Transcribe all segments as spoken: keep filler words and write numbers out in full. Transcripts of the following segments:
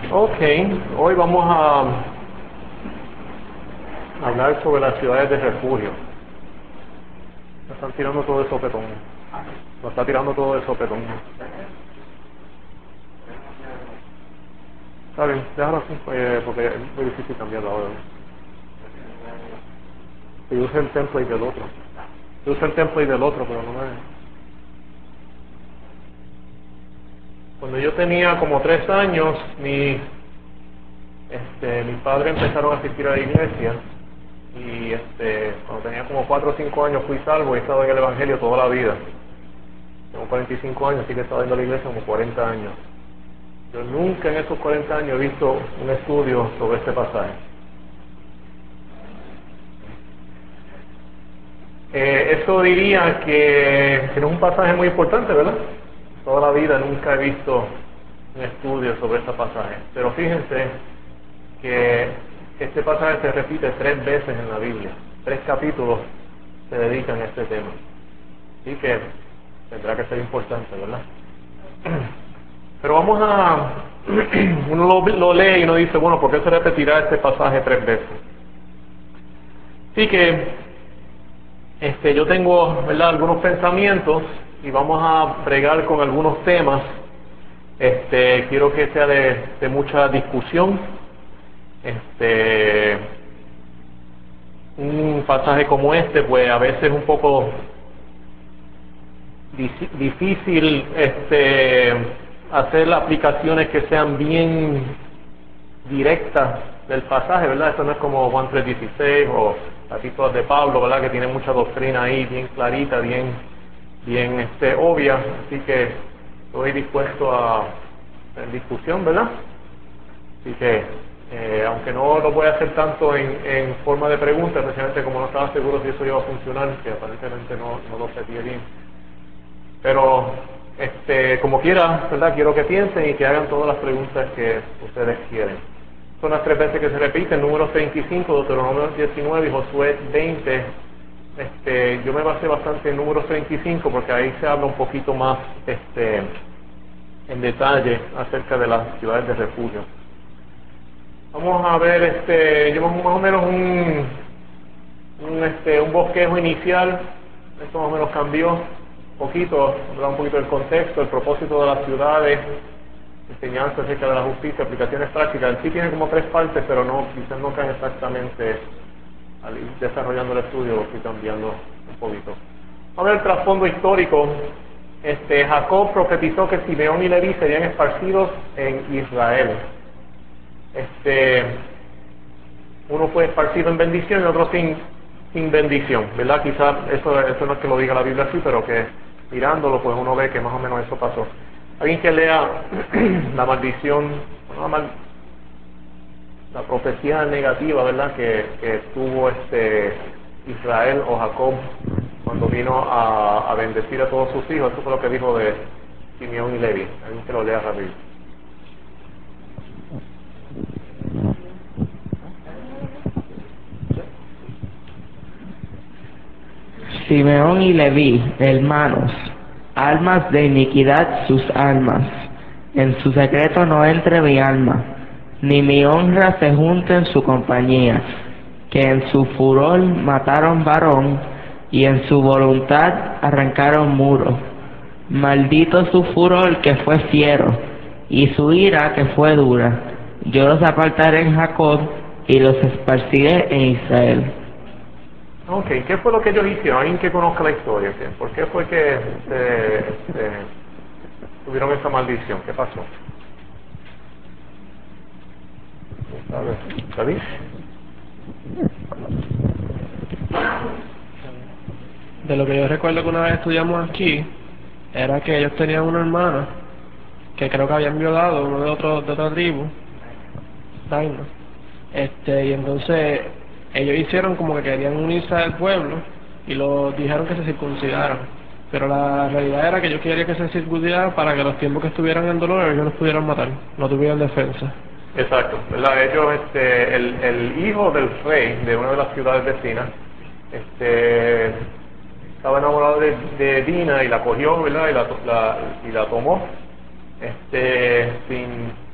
Ok, hoy vamos a hablar sobre las ciudades de refugio. Me están tirando todo de sopetón. Lo está tirando todo de sopetón. Está bien, déjalo así, eh, porque es muy difícil cambiarlo ahora. Yo usé el template del otro. Yo usé el template del otro, pero no me... Cuando yo tenía como tres años, mi, este, mis padres empezaron a asistir a la iglesia. Y este, cuando tenía como cuatro o cinco años fui salvo y he estado en el Evangelio toda la vida. Tengo cuarenta y cinco años, así que he estado en la iglesia como cuarenta años. Yo nunca en esos cuarenta años he visto un estudio sobre este pasaje. Eh, eso diría que, que no es un pasaje muy importante, ¿verdad? Toda la vida nunca he visto un estudio sobre este pasaje. Pero fíjense que este pasaje se repite tres veces en la Biblia. Tres capítulos se dedican a este tema. Así que tendrá que ser importante, ¿verdad? Pero vamos a... uno lo, lo lee y uno dice, bueno, ¿por qué se repetirá este pasaje tres veces? Así que este, yo tengo, ¿verdad?, algunos pensamientos y vamos a bregar con algunos temas. Este, quiero que sea de, de mucha discusión. Este, un pasaje como este, pues a veces es un poco difícil este, hacer aplicaciones que sean bien directas del pasaje, ¿verdad? Esto no es como Juan tres dieciséis o las epístolas de Pablo, ¿verdad?, que tienen mucha doctrina ahí, bien clarita, bien, bien este, obvia, así que estoy dispuesto a en discusión, ¿verdad? Así que, eh, aunque no lo voy a hacer tanto en, en forma de pregunta, especialmente como no estaba seguro si eso iba a funcionar, que aparentemente no, no lo sé bien. Pero, este, como quiera, ¿verdad?, quiero que piensen y que hagan todas las preguntas que ustedes quieren. Son las tres veces que se repiten, Números treinta y cinco, Deuteronomio diecinueve y Josué veinte. Este, yo me basé bastante en Números treinta y cinco porque ahí se habla un poquito más este, en detalle acerca de las ciudades de refugio. Vamos a ver, este, llevamos más o menos un, un, este, un bosquejo inicial. Esto más o menos cambió un poquito, hablar un poquito del contexto, el propósito de las ciudades, enseñanza acerca de la justicia, aplicaciones prácticas. En sí tiene como tres partes, pero no, quizás no caen exactamente al ir desarrollando el estudio, lo estoy cambiando un poquito. A ver el trasfondo histórico. Este, Jacob profetizó que Simeón y Leví serían esparcidos en Israel. Este, uno fue esparcido en bendición y otro sin, sin bendición, ¿verdad? Quizás eso, eso no es que lo diga la Biblia así, pero que mirándolo pues uno ve que más o menos eso pasó. Alguien que lea la maldición, la, mal, la profecía negativa, ¿verdad?, que, que tuvo este Israel o Jacob cuando vino a, a bendecir a todos sus hijos. Eso fue lo que dijo de Simeón y Levi. Alguien que lo lea rápido. Simeón y Leví, hermanos, almas de iniquidad sus almas. En su secreto no entre mi alma, ni mi honra se junte en su compañía. Que en su furor mataron varón, y en su voluntad arrancaron muro. Maldito su furor que fue fiero, y su ira que fue dura. Yo los apartaré en Jacob, y los esparciré en Israel. Ok, ¿qué fue lo que ellos hicieron? Alguien que conozca la historia. ¿Qué? ¿Por qué fue que se, se tuvieron esa maldición? ¿Qué pasó? ¿Sabes? ¿David? De lo que yo recuerdo que una vez estudiamos aquí, era que ellos tenían una hermana que creo que habían violado a uno de, otro, de otra tribu, Daina. Este, y entonces ellos hicieron como que querían unirse al pueblo y los dijeron que se circuncidaran. Pero la realidad era que ellos querían que se circuncidaran para que los tiempos que estuvieran en dolor ellos los pudieran matar, no tuvieran defensa. Exacto, ¿verdad? Ellos, este, el, el hijo del rey de una de las ciudades vecinas, este, estaba enamorado de, de Dina y la cogió, ¿verdad? Y la, la, y la tomó, este, sin,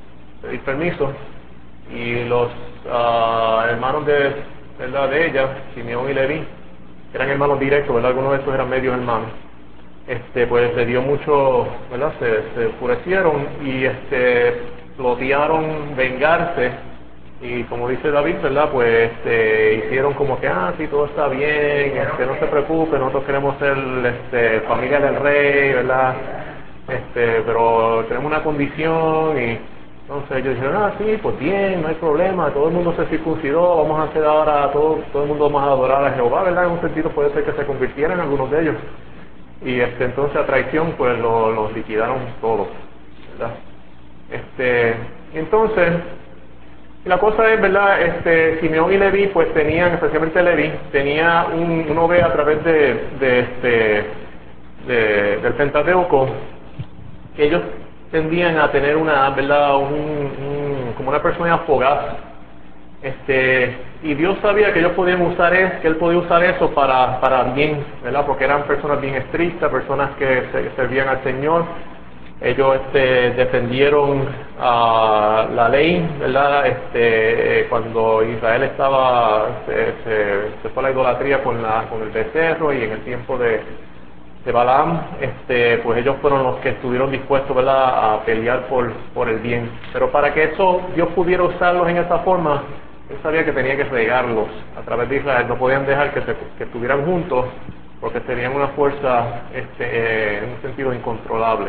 pedir permiso, y los uh, hermanos de, ¿verdad? de ella, Simeón y Leví, eran hermanos directos, ¿verdad? Algunos de estos eran medios hermanos. Este, pues le dio mucho, ¿verdad? Se, se enfurecieron y este, plotearon vengarse, y como dice David, ¿verdad? Pues este, hicieron como que, ah, sí, todo está bien, este, no se preocupe, nosotros queremos ser este, familia del rey, ¿verdad? Este, pero tenemos una condición, y entonces ellos dijeron, ah, sí, pues bien, no hay problema, todo el mundo se circuncidó, vamos a hacer ahora, todo, todo el mundo vamos a adorar a Jehová, ¿verdad? En un sentido puede ser que se convirtieran algunos de ellos. Y este, entonces a traición pues los lo liquidaron todos, ¿verdad? Este, entonces, la cosa es, ¿verdad? Este, Simeón y Leví pues tenían, especialmente Leví, tenía un, uno ve a través de, de este, de, del Pentateuco, que ellos tendían a tener una, ¿verdad? Un, un, como una persona fugaz. Este, y Dios sabía que ellos podían usar es, que Él podía usar eso para, para bien, ¿verdad? Porque eran personas bien estrictas, personas que se, servían al Señor. Ellos este, defendieron uh, la ley, ¿verdad? Este, cuando Israel estaba, se, se, se fue a la idolatría con, la, con el becerro, y en el tiempo de, de Balaam, este, pues ellos fueron los que estuvieron dispuestos, ¿verdad?, a pelear por, por el bien. Pero para que eso Dios pudiera usarlos en esa forma, Él sabía que tenía que regarlos a través de Israel. No podían dejar que, se, que estuvieran juntos, porque serían una fuerza este, eh, en un sentido incontrolable.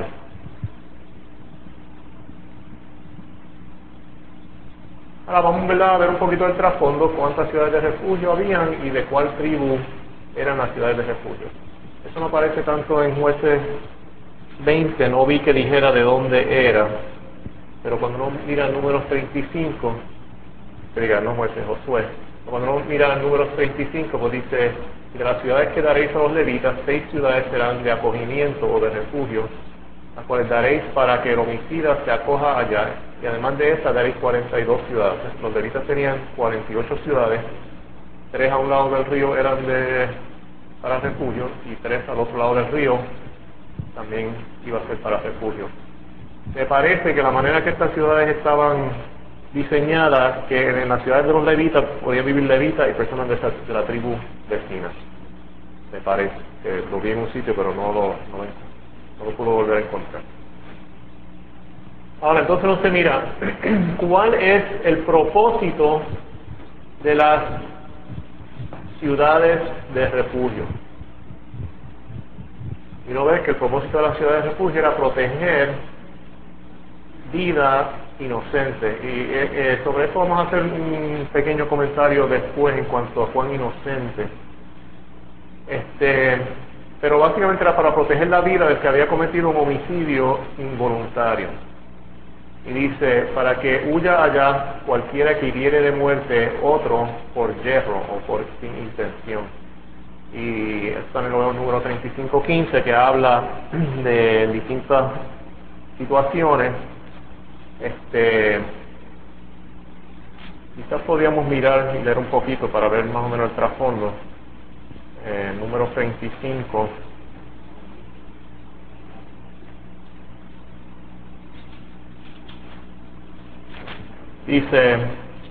Ahora vamos, ¿verdad?, a ver un poquito del trasfondo, cuántas ciudades de refugio habían y de cuál tribu eran las ciudades de refugio. Eso no aparece tanto en Jueces veinte, no vi que dijera de dónde era, pero cuando uno mira el número treinta y cinco, que diga, no Jueces, Josué, cuando uno mira el número treinta y cinco, pues dice, de las ciudades que daréis a los levitas, seis ciudades serán de acogimiento o de refugio, las cuales daréis para que el homicida se acoja allá, y además de esa daréis cuarenta y dos ciudades. Los levitas tenían cuarenta y ocho ciudades, tres a un lado del río eran de, para refugio, y tres al otro lado del río también iba a ser para refugio. Me parece que la manera que estas ciudades estaban diseñadas, que en las ciudades de los levitas podían vivir levitas y personas de, esa, de la tribu vecina. Me parece que lo vi en un sitio, pero no lo, no lo, no lo puedo volver a encontrar. Ahora, entonces no se mira, ¿cuál es el propósito de las ciudades de refugio? Y no ves que el propósito de las ciudades de refugio era proteger vida inocente. Y eh, eh, sobre eso vamos a hacer un pequeño comentario después en cuanto a Juan Inocente. Este, pero básicamente era para proteger la vida del que había cometido un homicidio involuntario. Y dice, para que huya allá cualquiera que hiriere de muerte otro por yerro o por sin intención. Y esto también lo veo en el número treinta y cinco quince, que habla de distintas situaciones. Este, quizás podríamos mirar y leer un poquito para ver más o menos el trasfondo. Eh, número treinta y cinco. Dice,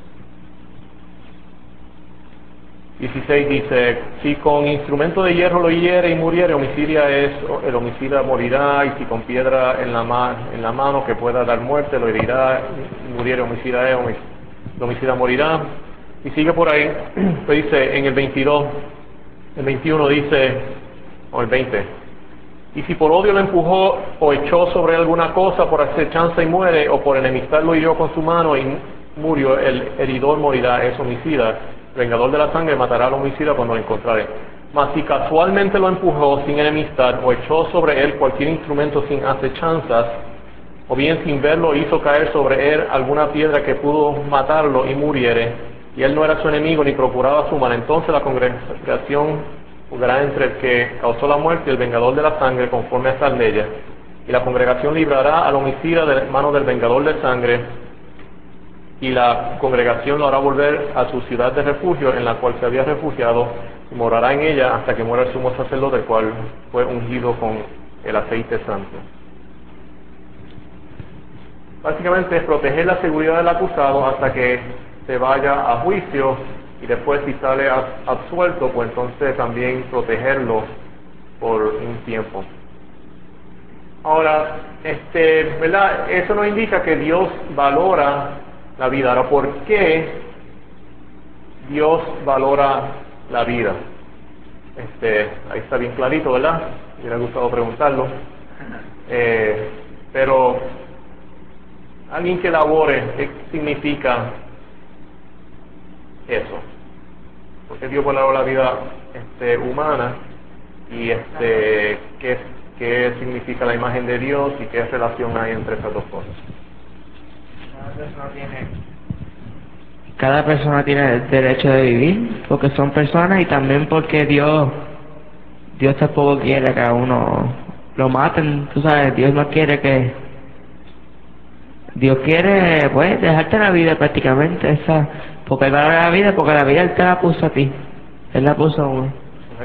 dieciséis dice, si con instrumento de hierro lo hiere y muriere, homicidia es, el homicida morirá, y si con piedra en la, ma, en la mano que pueda dar muerte, lo herirá, y muriere, homicida es, el homicida morirá. Y sigue por ahí, pues dice en el veintidós, el veintiuno dice, o el veinte, y si por odio lo empujó o echó sobre alguna cosa por acechanza y muere, o por enemistad lo hirió con su mano y murió, el heridor morirá, es homicida. El vengador de la sangre matará al homicida cuando lo encontrare. Mas si casualmente lo empujó sin enemistad, o echó sobre él cualquier instrumento sin acechanzas, o bien sin verlo hizo caer sobre él alguna piedra que pudo matarlo y muriere, y él no era su enemigo ni procuraba su mal, entonces la congregación juzgará entre el que causó la muerte y el vengador de la sangre conforme a estas leyes, y la congregación librará al homicida de mano del vengador de sangre, y la congregación lo hará volver a su ciudad de refugio en la cual se había refugiado, y morará en ella hasta que muera el sumo sacerdote, el cual fue ungido con el aceite santo. básicamente es proteger la seguridad del acusado hasta que se vaya a juicio, y después si sale absuelto, pues entonces también protegerlo por un tiempo. Ahora, este, ¿verdad? Eso no indica que Dios valora la vida. Ahora, ¿por qué Dios valora la vida? Este, ahí está bien clarito, ¿verdad? Me hubiera gustado preguntarlo. Eh, pero, alguien que labore, ¿qué significa eso? Porque Dios valora la vida este, humana, y este, ¿qué, qué significa la imagen de Dios y qué relación hay entre esas dos cosas? Cada persona tiene el derecho de vivir, porque son personas, y también porque Dios, Dios tampoco quiere que a uno lo maten, tú sabes, Dios no quiere que, Dios quiere, pues, dejarte la vida prácticamente, esa, porque Él valora la vida, porque la vida Él te la puso a ti, Él la puso a uno. ¿Okay?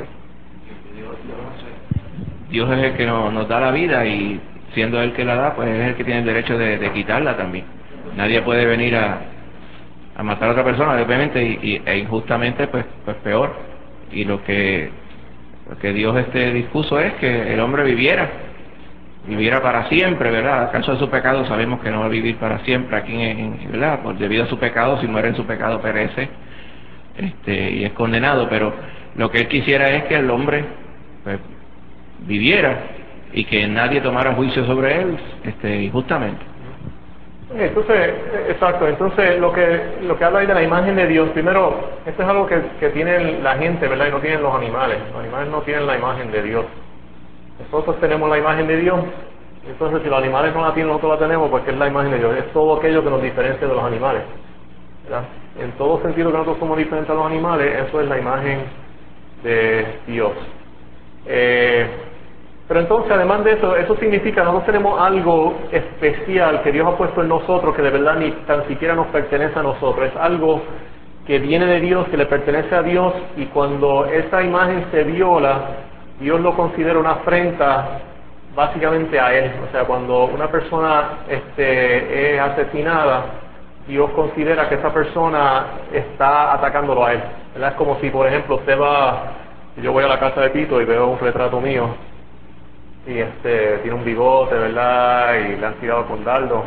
Dios es el que nos, nos da la vida, y siendo Él que la da, pues es el que tiene el derecho de, de quitarla también. Nadie puede venir a, a matar a otra persona, obviamente, y, y- e injustamente, pues, pues peor. Y lo que, lo que Dios este dispuso es que el hombre viviera, viviera para siempre, ¿verdad? A causa de su pecado sabemos que no va a vivir para siempre aquí, en, en- ¿verdad? Por debido a su pecado, si muere en su pecado perece, este, y es condenado. Pero lo que Él quisiera es que el hombre, pues, viviera, y que nadie tomara juicio sobre él, este, injustamente. Entonces, eh, exacto, entonces lo que lo que habla ahí de la imagen de Dios, primero, esto es algo que, que tiene la gente, ¿verdad? Y no tienen los animales. Los animales no tienen la imagen de Dios. Nosotros tenemos la imagen de Dios. Entonces, si los animales no la tienen, nosotros la tenemos, porque es la imagen de Dios. Es todo aquello que nos diferencia de los animales, ¿verdad? En todo sentido que nosotros somos diferentes a los animales, eso es la imagen de Dios. Eh, pero entonces, además de eso, eso significa que nosotros tenemos algo especial que Dios ha puesto en nosotros, que de verdad ni tan siquiera nos pertenece a nosotros. Es algo que viene de Dios, que le pertenece a Dios, y cuando esa imagen se viola, Dios lo considera una afrenta básicamente a Él. O sea, cuando una persona este, es asesinada, Dios considera que esa persona está atacándolo a Él, ¿verdad? Es como si, por ejemplo, usted va, yo voy a la casa de Pito y veo un retrato mío, y este tiene un bigote, ¿verdad? Y le han tirado con dardo.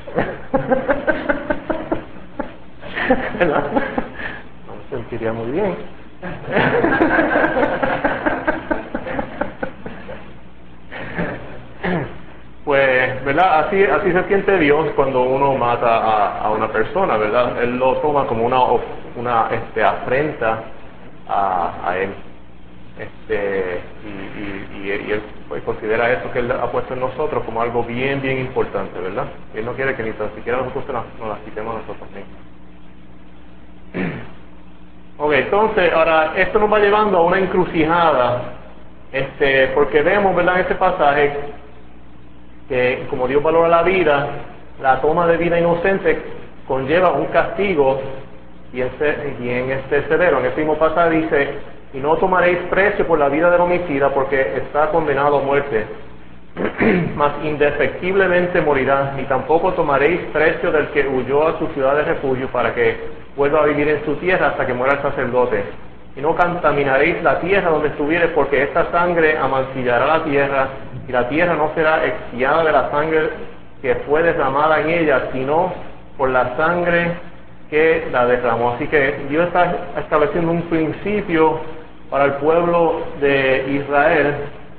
¿Verdad? No me sentiría muy bien. Pues, ¿verdad? Así, así se siente Dios cuando uno mata a, a una persona, ¿verdad? Él lo toma como una, of- una este, afrenta a, a Él. Este, y, y, y, y Él pues, considera eso que Él ha puesto en nosotros como algo bien, bien importante, ¿verdad? Él no quiere que ni tan siquiera nosotros nos, nos las quitemos nosotros mismos. Ok, entonces, ahora, esto nos va llevando a una encrucijada, este, porque vemos, ¿verdad?, en este pasaje, que como Dios valora la vida, la toma de vida inocente conlleva un castigo bien, se- bien este severo. En este mismo pasaje dice, y no tomaréis precio por la vida del homicida, porque está condenado a muerte, mas indefectiblemente morirá, ni tampoco tomaréis precio del que huyó a su ciudad de refugio, para que vuelva a vivir en su tierra hasta que muera el sacerdote. Y no contaminaréis la tierra donde estuviere, porque esta sangre amancillará la tierra, y la tierra no será expiada de la sangre que fue derramada en ella, sino por la sangre que la derramó. Así que Dios está estableciendo un principio para el pueblo de Israel,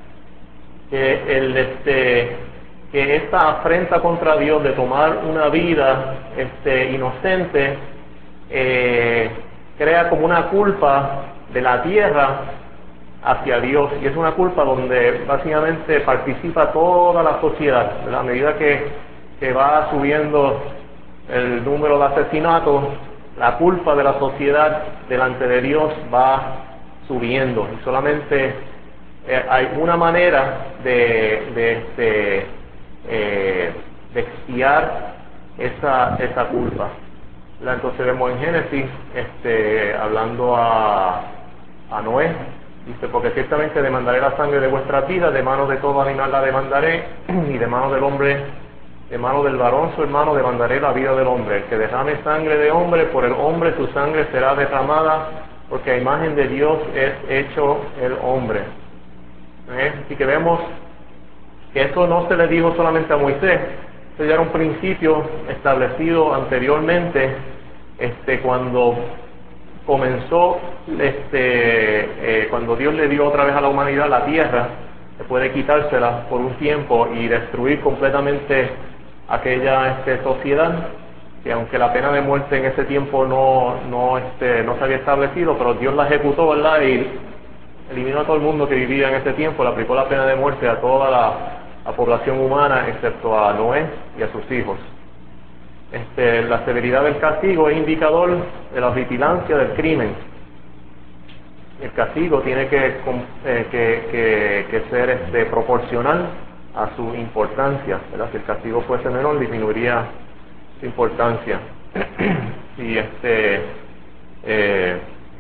que el este que esta afrenta contra Dios de tomar una vida este inocente eh, crea como una culpa de la tierra hacia Dios, y es una culpa donde básicamente participa toda la sociedad, ¿verdad? A medida que, que va subiendo el número de asesinatos, la culpa de la sociedad delante de Dios va subiendo, y solamente eh, hay una manera de, de, este, eh, de expiar esa, esa culpa, ¿verdad? Entonces vemos en Génesis, este, hablando a, a Noé, dice, porque ciertamente demandaré la sangre de vuestras vidas, de manos de todo animal la demandaré, y de manos del hombre de mano del varón su hermano demandaré la vida del hombre. El que derrame sangre de hombre, por el hombre su sangre será derramada, porque a imagen de Dios es hecho el hombre. ¿Eh? Así que vemos que eso no se le dijo solamente a Moisés, eso ya era un principio establecido anteriormente, este, cuando comenzó, este, eh, cuando Dios le dio otra vez a la humanidad la tierra, después de quitársela por un tiempo y destruir completamente aquella este, sociedad, que aunque la pena de muerte en ese tiempo no, no, este, no se había establecido, pero Dios la ejecutó, ¿verdad? Y eliminó a todo el mundo que vivía en ese tiempo, le aplicó la pena de muerte a toda la, la población humana, excepto a Noé y a sus hijos. Este, la severidad del castigo es indicador de la vigilancia del crimen. El castigo tiene que, eh, que, que, que ser este, proporcional a su importancia, ¿verdad? Si el castigo fuese menor, disminuiría su importancia. Y este, eh,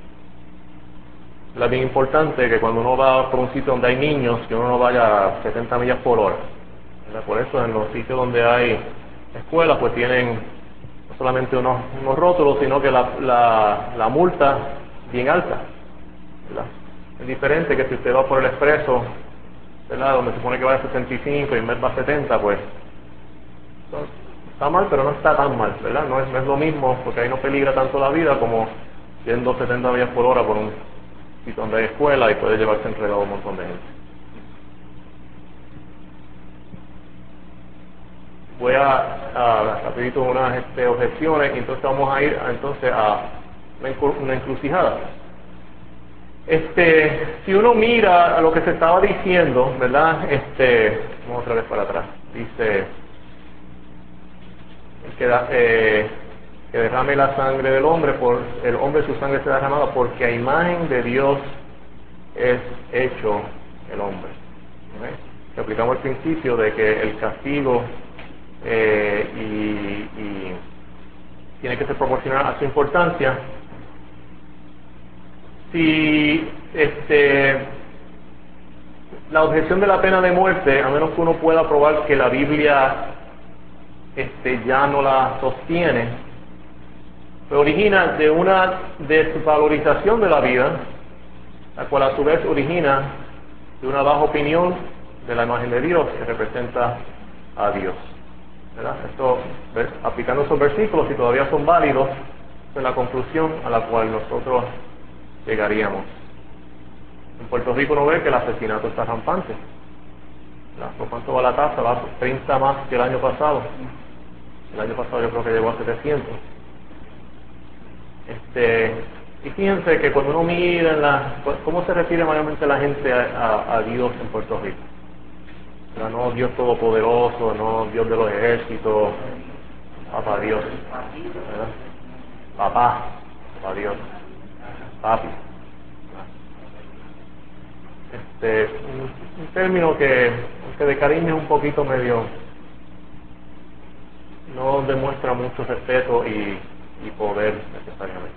es bien importante que cuando uno va por un sitio donde hay niños, que uno no vaya a setenta millas por hora, ¿verdad? Por eso en los sitios donde hay escuelas, pues tienen no solamente unos, unos rótulos, sino que la, la, la multa bien alta, ¿verdad? Es diferente que si usted va por el expreso, ¿verdad? Donde se supone que va a sesenta y cinco y en vez va a setenta, pues está mal, pero no está tan mal, ¿verdad? No es, no es lo mismo, porque ahí no peligra tanto la vida como yendo setenta millas por hora por un sitio donde hay escuela y puede llevarse entregado a un montón de gente. Voy a, a rapidito unas este, objeciones y entonces vamos a ir a, entonces a una, una encrucijada. Este, si uno mira a lo que se estaba diciendo, ¿verdad? Este, vamos otra vez para atrás. Dice que, da, eh, que derrame la sangre del hombre, por el hombre su sangre será derramada, porque a imagen de Dios es hecho el hombre. ¿Okay? Que aplicamos el principio de que el castigo eh, y, y tiene que ser proporcional a su importancia. Si este, la objeción de la pena de muerte, a menos que uno pueda probar que la Biblia este, ya no la sostiene, se origina de una desvalorización de la vida, la cual a su vez origina de una baja opinión de la imagen de Dios que representa a Dios, ¿verdad? Esto, aplicando esos versículos, si todavía son válidos, es la conclusión a la cual nosotros llegaríamos. En Puerto Rico uno ve que el asesinato está rampante. ¿Por cuánto va la tasa? Va treinta más que el año pasado. El año pasado yo creo que llegó a setecientos. Este, y fíjense que cuando uno mira en la, ¿cómo se refiere mayormente la gente a, a, a Dios en Puerto Rico? O sea, no Dios todopoderoso, no Dios de los ejércitos, papá Dios, ¿verdad? Papá, papá Dios, papi. Este, un, un término que, que de cariño es un poquito medio, no demuestra mucho respeto y, y poder necesariamente.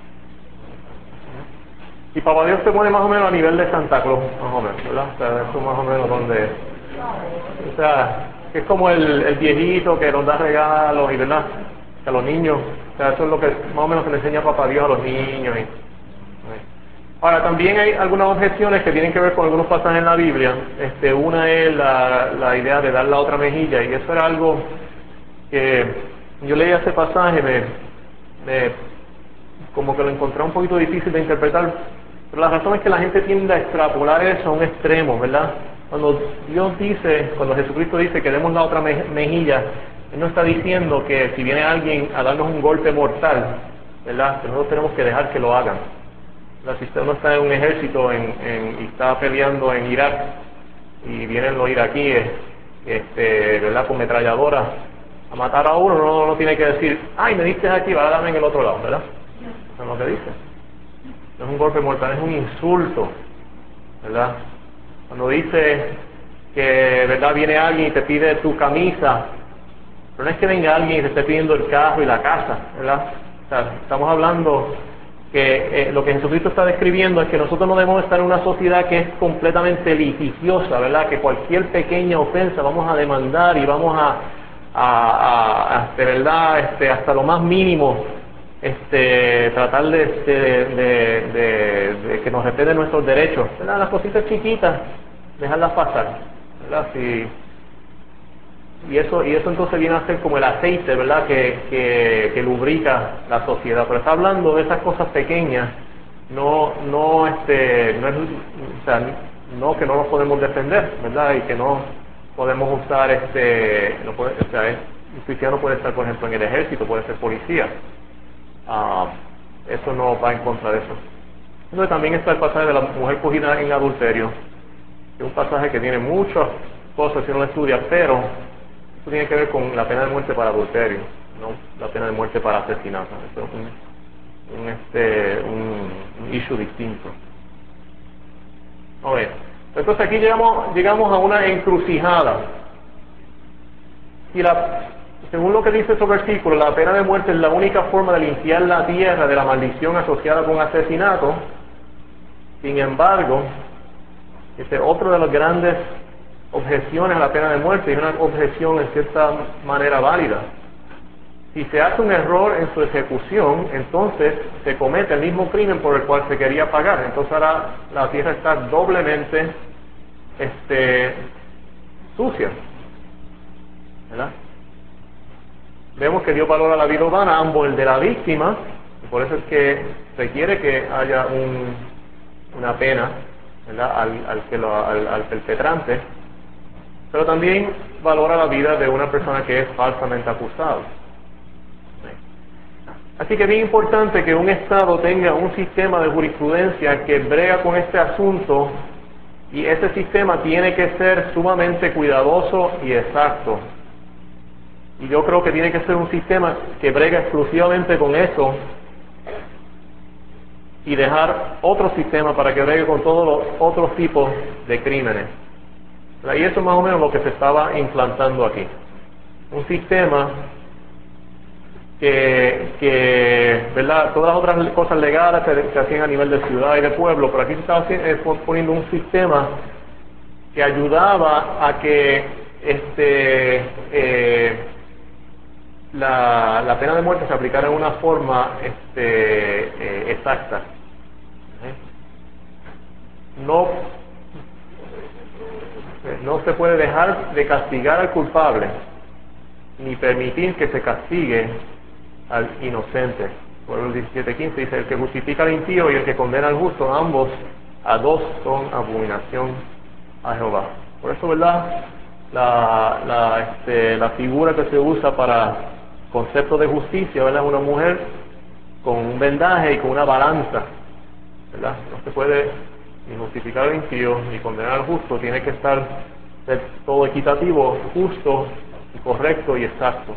Y papá Dios se pone más o menos a nivel de Santa Claus, más o menos, ¿verdad? O sea, eso más o menos donde, o sea, es como el, el viejito que nos da regalos y, ¿verdad? A los niños, o sea, eso es lo que más o menos se le enseña a papá Dios a los niños. Y, ahora, también hay algunas objeciones que tienen que ver con algunos pasajes en la Biblia. Este, una es la, la idea de dar la otra mejilla, y eso era algo que yo leí ese pasaje, me, me, como que lo encontré un poquito difícil de interpretar, pero la razón es que la gente tiende a extrapolar eso a un extremo, ¿verdad? Cuando Dios dice, cuando Jesucristo dice que demos la otra mejilla, Él no está diciendo que si viene alguien a darnos un golpe mortal, ¿verdad? Que nosotros tenemos que dejar que lo hagan. Si usted no está en un ejército en, en, y está peleando en Irak y vienen los iraquíes, este, ¿verdad? Con metralladoras a matar a uno, no, no tiene que decir, ay, me diste aquí, va a darme en el otro lado, ¿verdad? Eso es lo que dice. No es un golpe mortal, es un insulto, ¿verdad? Cuando dice que, ¿verdad? Viene alguien y te pide tu camisa, pero no es que venga alguien y te esté pidiendo el carro y la casa, ¿verdad? O sea, estamos hablando que eh, lo que Jesucristo está describiendo es que nosotros no debemos estar en una sociedad que es completamente litigiosa, ¿verdad? Que cualquier pequeña ofensa vamos a demandar y vamos a, a, a, de verdad, este, hasta lo más mínimo, este, tratar de, de, de, de, de que nos respeten nuestros derechos, ¿verdad? Las cositas chiquitas, dejarlas pasar, ¿verdad? Si, y eso y eso entonces viene a ser como el aceite, ¿verdad? Que, que, que lubrica la sociedad. Pero está hablando de esas cosas pequeñas, no no este no es, o sea, no que no nos podemos defender, ¿verdad? Y que no podemos usar este no puede, o sea, es, un cristiano puede estar, por ejemplo, en el ejército, puede ser policía. Ah, eso no va en contra de eso. Entonces también está el pasaje de la mujer cogida en adulterio, que es un pasaje que tiene muchas cosas si uno lo estudia, pero eso tiene que ver con la pena de muerte para adulterio, no la pena de muerte para asesinato. Eso es un, un, este, un, un issue distinto. A ver, entonces aquí llegamos, llegamos a una encrucijada. Y la, según lo que dice ese versículo, la pena de muerte es la única forma de limpiar la tierra de la maldición asociada con asesinato. Sin embargo, este, otro de las grandes objeciones a la pena de muerte es una objeción en cierta manera válida. Si se hace un error en su ejecución, entonces se comete el mismo crimen por el cual se quería pagar. Entonces ahora la tierra está doblemente este, sucia, ¿verdad? Vemos que Dios valora la vida humana, ambos el de la víctima, y por eso es que requiere que haya un, una pena, ¿verdad? Al, al, que lo, al, al perpetrante, pero también valora la vida de una persona que es falsamente acusada. Así que es bien importante que un Estado tenga un sistema de jurisprudencia que brega con este asunto, y ese sistema tiene que ser sumamente cuidadoso y exacto. Y yo creo que tiene que ser un sistema que brega exclusivamente con eso y dejar otro sistema para que bregue con todos los otros tipos de crímenes. Y eso es más o menos lo que se estaba implantando aquí. Un sistema que, que ¿verdad? Todas las otras cosas legales se, se hacían a nivel de ciudad y de pueblo, pero aquí se estaba poniendo un sistema que ayudaba a que este eh, la, la pena de muerte se aplicara de una forma este, eh, exacta. No No se puede dejar de castigar al culpable, ni permitir que se castigue al inocente. Por el diecisiete quince dice, el que justifica al impío y el que condena al justo, ambos a dos son abominación a Jehová. Por eso, ¿verdad? La, la, este, la figura que se usa para concepto de justicia, ¿verdad? Una mujer con un vendaje y con una balanza, ¿verdad? No se puede ni justificar al impío ni condenar al justo, tiene que estar ser todo equitativo, justo, y correcto y exacto.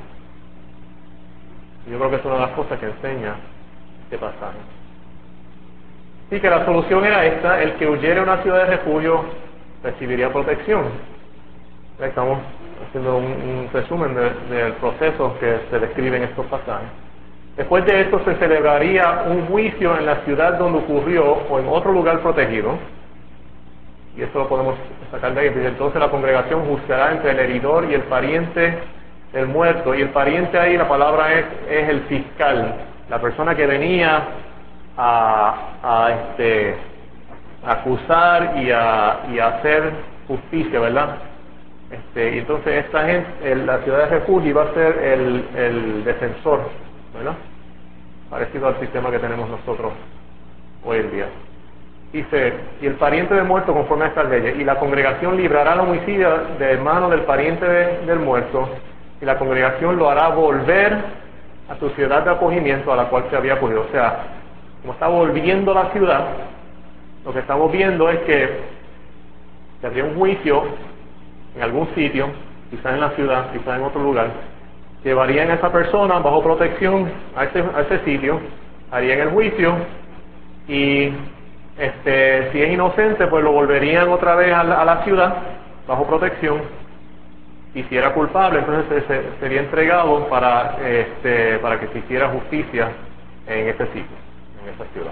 Y yo creo que es una de las cosas que enseña este pasaje. Así que la solución era esta: el que huyera a una ciudad de refugio recibiría protección. Estamos haciendo un, un resumen de, del proceso que se describe en estos pasajes. Después de esto se celebraría un juicio en la ciudad donde ocurrió o en otro lugar protegido, y eso lo podemos sacar de ahí. Entonces la congregación juzgará entre el heridor y el pariente del muerto, y el pariente ahí, la palabra es, es el fiscal, la persona que venía a, a este, acusar y a, y a hacer justicia, ¿verdad? Este, y entonces esta gente, el, la ciudad de refugio iba a ser el, el defensor, ¿verdad? Parecido al sistema que tenemos nosotros hoy en día. Dice, y el pariente del muerto conforme a estas leyes, y la congregación librará al homicida de mano del pariente de, del muerto, y la congregación lo hará volver a su ciudad de acogimiento a la cual se había acogido. O sea, como está volviendo a la ciudad, lo que estamos viendo es que se habría un juicio en algún sitio, quizás en la ciudad, quizás en otro lugar, llevarían a esa persona bajo protección a ese, a ese sitio, harían el juicio, y este, si es inocente, pues lo volverían otra vez a la, a la ciudad bajo protección, y si era culpable, entonces se, se, sería entregado para, este, para que se hiciera justicia en ese sitio, en esa ciudad.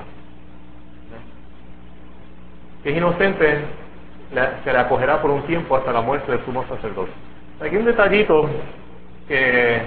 Si es inocente, se le acogerá por un tiempo hasta la muerte del sumo sacerdote. Aquí un detallito que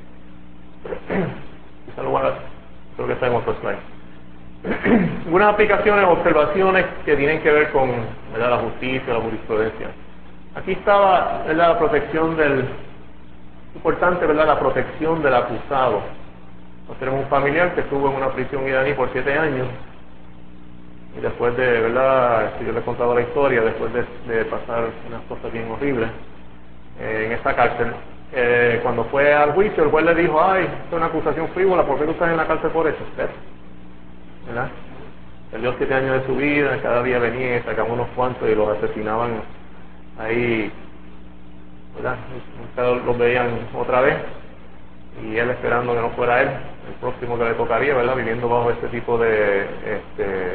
quizá lo guarda, creo que está en otro slide. Algunas aplicaciones o observaciones que tienen que ver con, ¿verdad?, la justicia, la jurisprudencia. Aquí estaba, ¿verdad?, la protección del, importante, ¿verdad?, la protección del acusado. Nos tenemos un familiar que estuvo en una prisión iraní por siete años y después de, ¿verdad?, si yo le he contado la historia, después de, de pasar unas cosas bien horribles eh, en esa cárcel, eh, cuando fue al juicio, el juez le dijo: ay, esto es una acusación frívola, ¿por qué tú estás en la cárcel por eso? ¿Ves? ¿Verdad? Perdió siete años de su vida, cada día venía y sacaban unos cuantos y los asesinaban ahí, ¿verdad? Nunca los veían otra vez y él esperando que no fuera él el próximo que le tocaría, ¿verdad?, viviendo bajo este tipo de este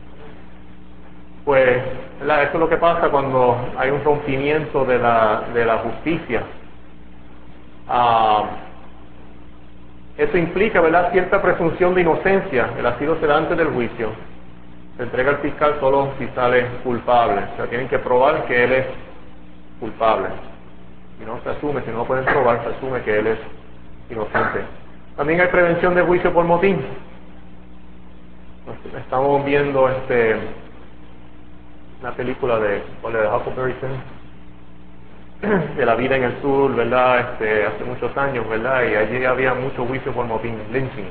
pues, ¿verdad?, eso es lo que pasa cuando hay un rompimiento de la de la justicia. Ah, eso implica, ¿verdad?, cierta presunción de inocencia. El asilo se da antes del juicio, se entrega al fiscal solo si sale culpable, o sea, tienen que probar que él es culpable. Si no se asume, si no lo pueden probar, se asume que él es inocente. También hay prevención de juicio por motín. Estamos viendo este una película de, de Huckleberry Finn, de la vida en el sur, ¿verdad?, este, hace muchos años, ¿verdad?, y allí había mucho juicio por motín, lynching.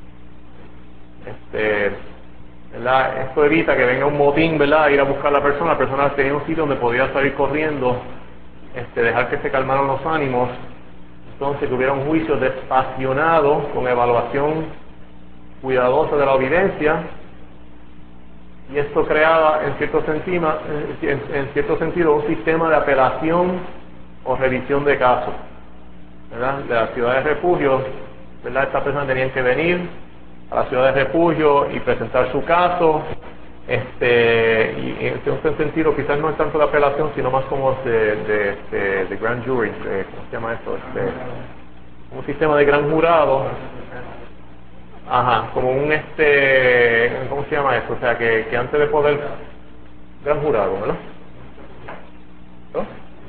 Este, ¿verdad? Esto evita que venga un motín, ¿verdad?, ir a buscar a la persona, la persona tenía un sitio donde podía salir corriendo, este, dejar que se calmaran los ánimos. Entonces que hubiera un juicio despasionado con evaluación cuidadosa de la evidencia, y esto creaba en cierto, sentido, en, en cierto sentido un sistema de apelación o revisión de casos, ¿verdad? De la ciudad de refugio, ¿verdad?, estas personas tenían que venir a la ciudad de refugio y presentar su caso, este, y en cierto sentido quizás no es tanto de apelación, sino más como de, de, de, de grand jury, de, ¿cómo se llama esto? Este, un sistema de gran jurado. Ajá, como un este, ¿cómo se llama esto? O sea, que, que antes de poder, gran jurado, ¿verdad? ¿No?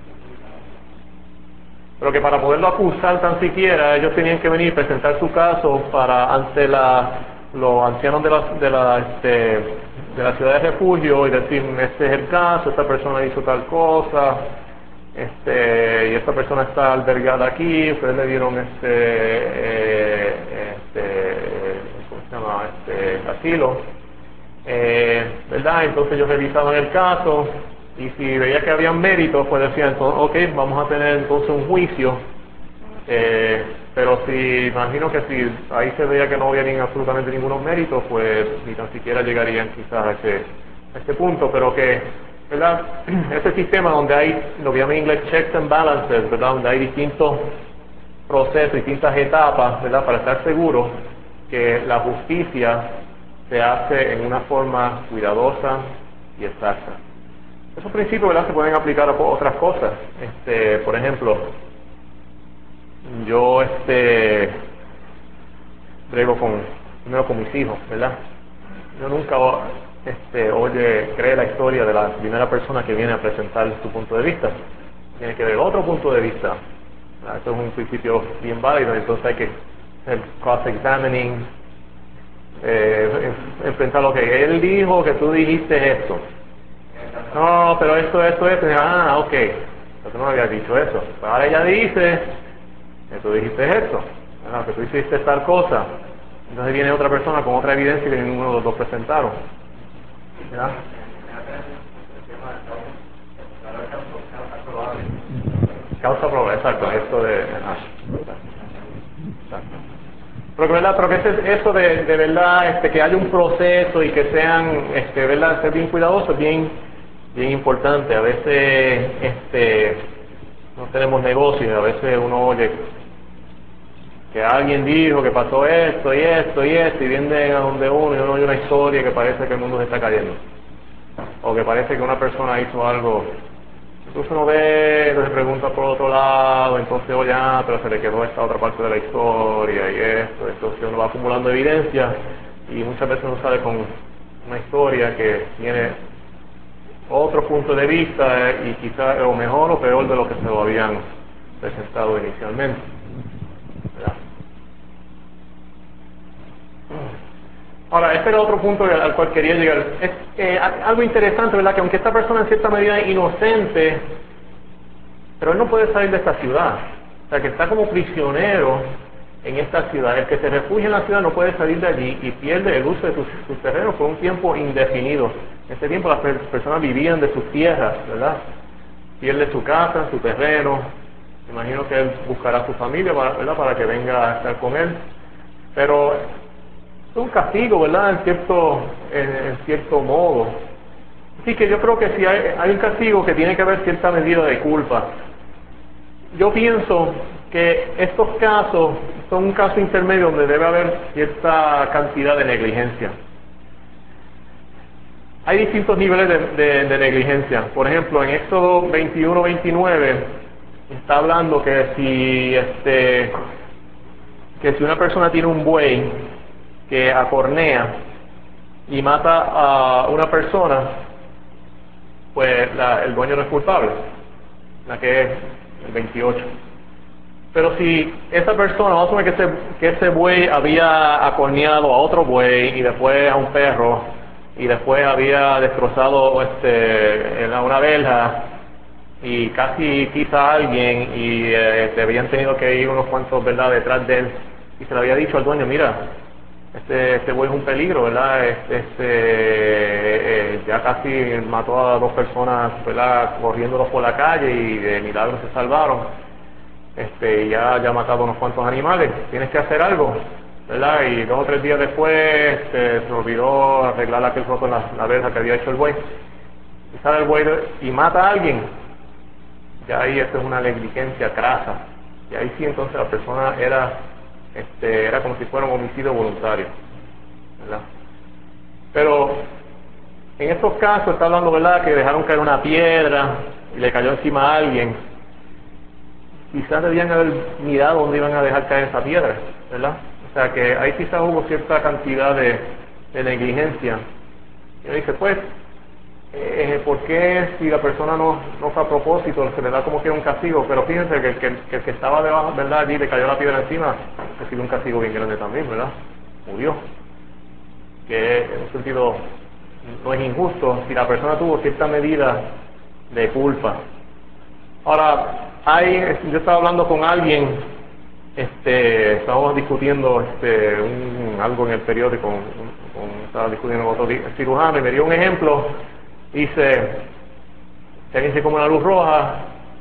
Pero que para poderlo acusar tan siquiera, ellos tenían que venir y presentar su caso para ante la, los ancianos de la, de la, este, de la ciudad de refugio y decir: este es el caso, esta persona hizo tal cosa, este, y esta persona está albergada aquí, ustedes le dieron este, eh, este, ¿cómo se llama? Este, asilo, eh, ¿verdad? Entonces ellos revisaban el caso y si veía que habían méritos, pues decían: entonces, ok, vamos a tener entonces un juicio, eh, pero si, imagino que si ahí se veía que no había ni absolutamente ningunos méritos, pues ni tan siquiera llegarían quizás a ese, a ese punto, pero que, ¿verdad?, ese sistema donde hay, lo que llaman en inglés checks and balances, ¿verdad?, donde hay distintos procesos, distintas etapas, ¿verdad?, para estar seguro que la justicia se hace en una forma cuidadosa y exacta. Esos principios, ¿verdad?, se pueden aplicar a otras cosas. Este, por ejemplo, yo este brego con, primero con mis hijos, ¿verdad? Yo nunca este, oye, cree la historia de la primera persona que viene a presentar su punto de vista. Tiene que ver otro punto de vista. ¿Verdad? Esto es un principio bien válido, entonces hay que hacer cross-examining, eh, enfrentar lo que él dijo, que tú dijiste esto. No, pero esto, esto, esto. Ah, ok. Pero tú no habías dicho eso. Pero ahora ella dice que tú dijiste esto, ¿verdad?, que tú hiciste tal cosa. Entonces viene otra persona con otra evidencia que ninguno de los dos presentaron, ¿verdad? Causa probable, exacto, esto de... Ah, exacto. Pero que, ¿verdad? Pero que ese- eso de, de verdad, este, que haya un proceso y que sean, este, ¿verdad?, ser bien cuidadosos, bien, bien importante. A veces, este, no tenemos negocios, a veces uno oye que alguien dijo que pasó esto y esto y esto, y viene a donde uno y uno oye una historia que parece que el mundo se está cayendo, o que parece que una persona hizo algo. Entonces uno ve, entonces pregunta por otro lado, entonces oye, ah, pero se le quedó esta otra parte de la historia y esto, entonces uno va acumulando evidencia y muchas veces uno sale con una historia que tiene otro punto de vista, eh, y quizás o mejor o peor de lo que se lo habían presentado inicialmente. Ahora, este era otro punto al cual quería llegar. Es eh, algo interesante, ¿verdad? Que aunque esta persona en cierta medida es inocente, pero él no puede salir de esta ciudad. O sea, que está como prisionero en esta ciudad. El que se refugia en la ciudad no puede salir de allí y pierde el uso de sus, sus terrenos por un tiempo indefinido. En ese tiempo las per personas vivían de sus tierras, ¿verdad? Pierde su casa, su terreno. Me imagino que él buscará a su familia, ¿verdad? Para que venga a estar con él. Pero es un castigo, ¿verdad? En cierto, en, en cierto modo. Así que yo creo que si hay, hay un castigo que tiene que haber cierta medida de culpa. Yo pienso que estos casos son un caso intermedio donde debe haber cierta cantidad de negligencia. Hay distintos niveles de, de, de negligencia. Por ejemplo, en Éxodo veintiuno veintinueve está hablando que si este que si una persona tiene un buey que acornea y mata a una persona, pues la, el dueño no es culpable, la que es el veintiocho. Pero si esa persona, vamos a suponer que ese, que ese buey había acorneado a otro buey y después a un perro y después había destrozado este, una verja y casi quizá a alguien y eh, se habían tenido que ir unos cuantos, ¿verdad?, detrás de él y se le había dicho al dueño, mira, este, este buey es un peligro, ¿verdad? Este, este eh, ya casi mató a dos personas, ¿verdad?, corriéndolos por la calle y de milagro se salvaron. Este, ya, ya ha matado unos cuantos animales, tienes que hacer algo, ¿verdad? Y dos o tres días después este, se olvidó arreglar aquel roto en la, la verja que había hecho el buey. Y sale el buey y mata a alguien. Ya ahí esto es una negligencia crasa. Y ahí sí entonces la persona era, este, era como si fuera un homicidio voluntario, ¿verdad? Pero en estos casos está hablando, ¿verdad?, que dejaron caer una piedra y le cayó encima a alguien. Quizás debían haber mirado dónde iban a dejar caer esa piedra, ¿verdad? O sea que ahí quizás hubo cierta cantidad de, de negligencia. Y uno dice, pues, eh, ¿por qué si la persona no, no fue a propósito, se le da como que un castigo? Pero fíjense que el que, que, que estaba debajo, ¿verdad?, allí le cayó la piedra encima, recibió un castigo bien grande también, ¿verdad? Murió. Que en un sentido no es injusto si la persona tuvo cierta medida de culpa. Ahora, hay, yo estaba hablando con alguien, este, estábamos discutiendo este, un, algo en el periódico, un, un, estaba discutiendo con otro cirujano y me dio un ejemplo. Dice, si alguien se come una luz roja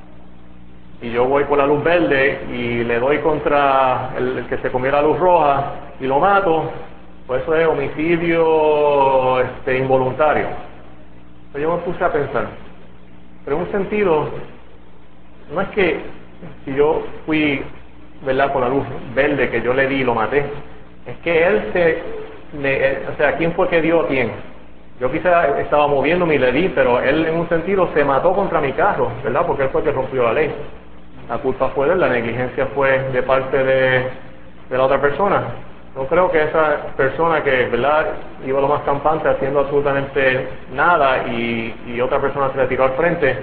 y yo voy por la luz verde y le doy contra el, el que se comió la luz roja y lo mato, pues eso es homicidio este, involuntario. Pues yo me puse a pensar, pero en un sentido, no es que si yo fui, ¿verdad?, con la luz verde que yo le di y lo maté, es que él se, me, o sea, ¿quién fue que dio a quién? Yo quizá estaba moviéndome y le di, pero él en un sentido se mató contra mi carro, ¿verdad?, porque él fue el que rompió la ley. La culpa fue de él, la negligencia fue de parte de, de la otra persona. No creo que esa persona que, ¿verdad?, iba lo más campante haciendo absolutamente nada y, y otra persona se le tiró al frente,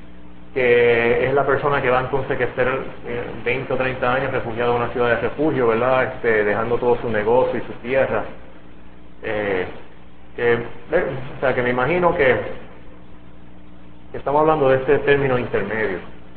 que es la persona que va entonces que ser eh, veinte o treinta años refugiado en una ciudad de refugio, ¿verdad?, este, dejando todo su negocio y su tierra. Eh, que, o sea, que me imagino que, que estamos hablando de este término intermedio.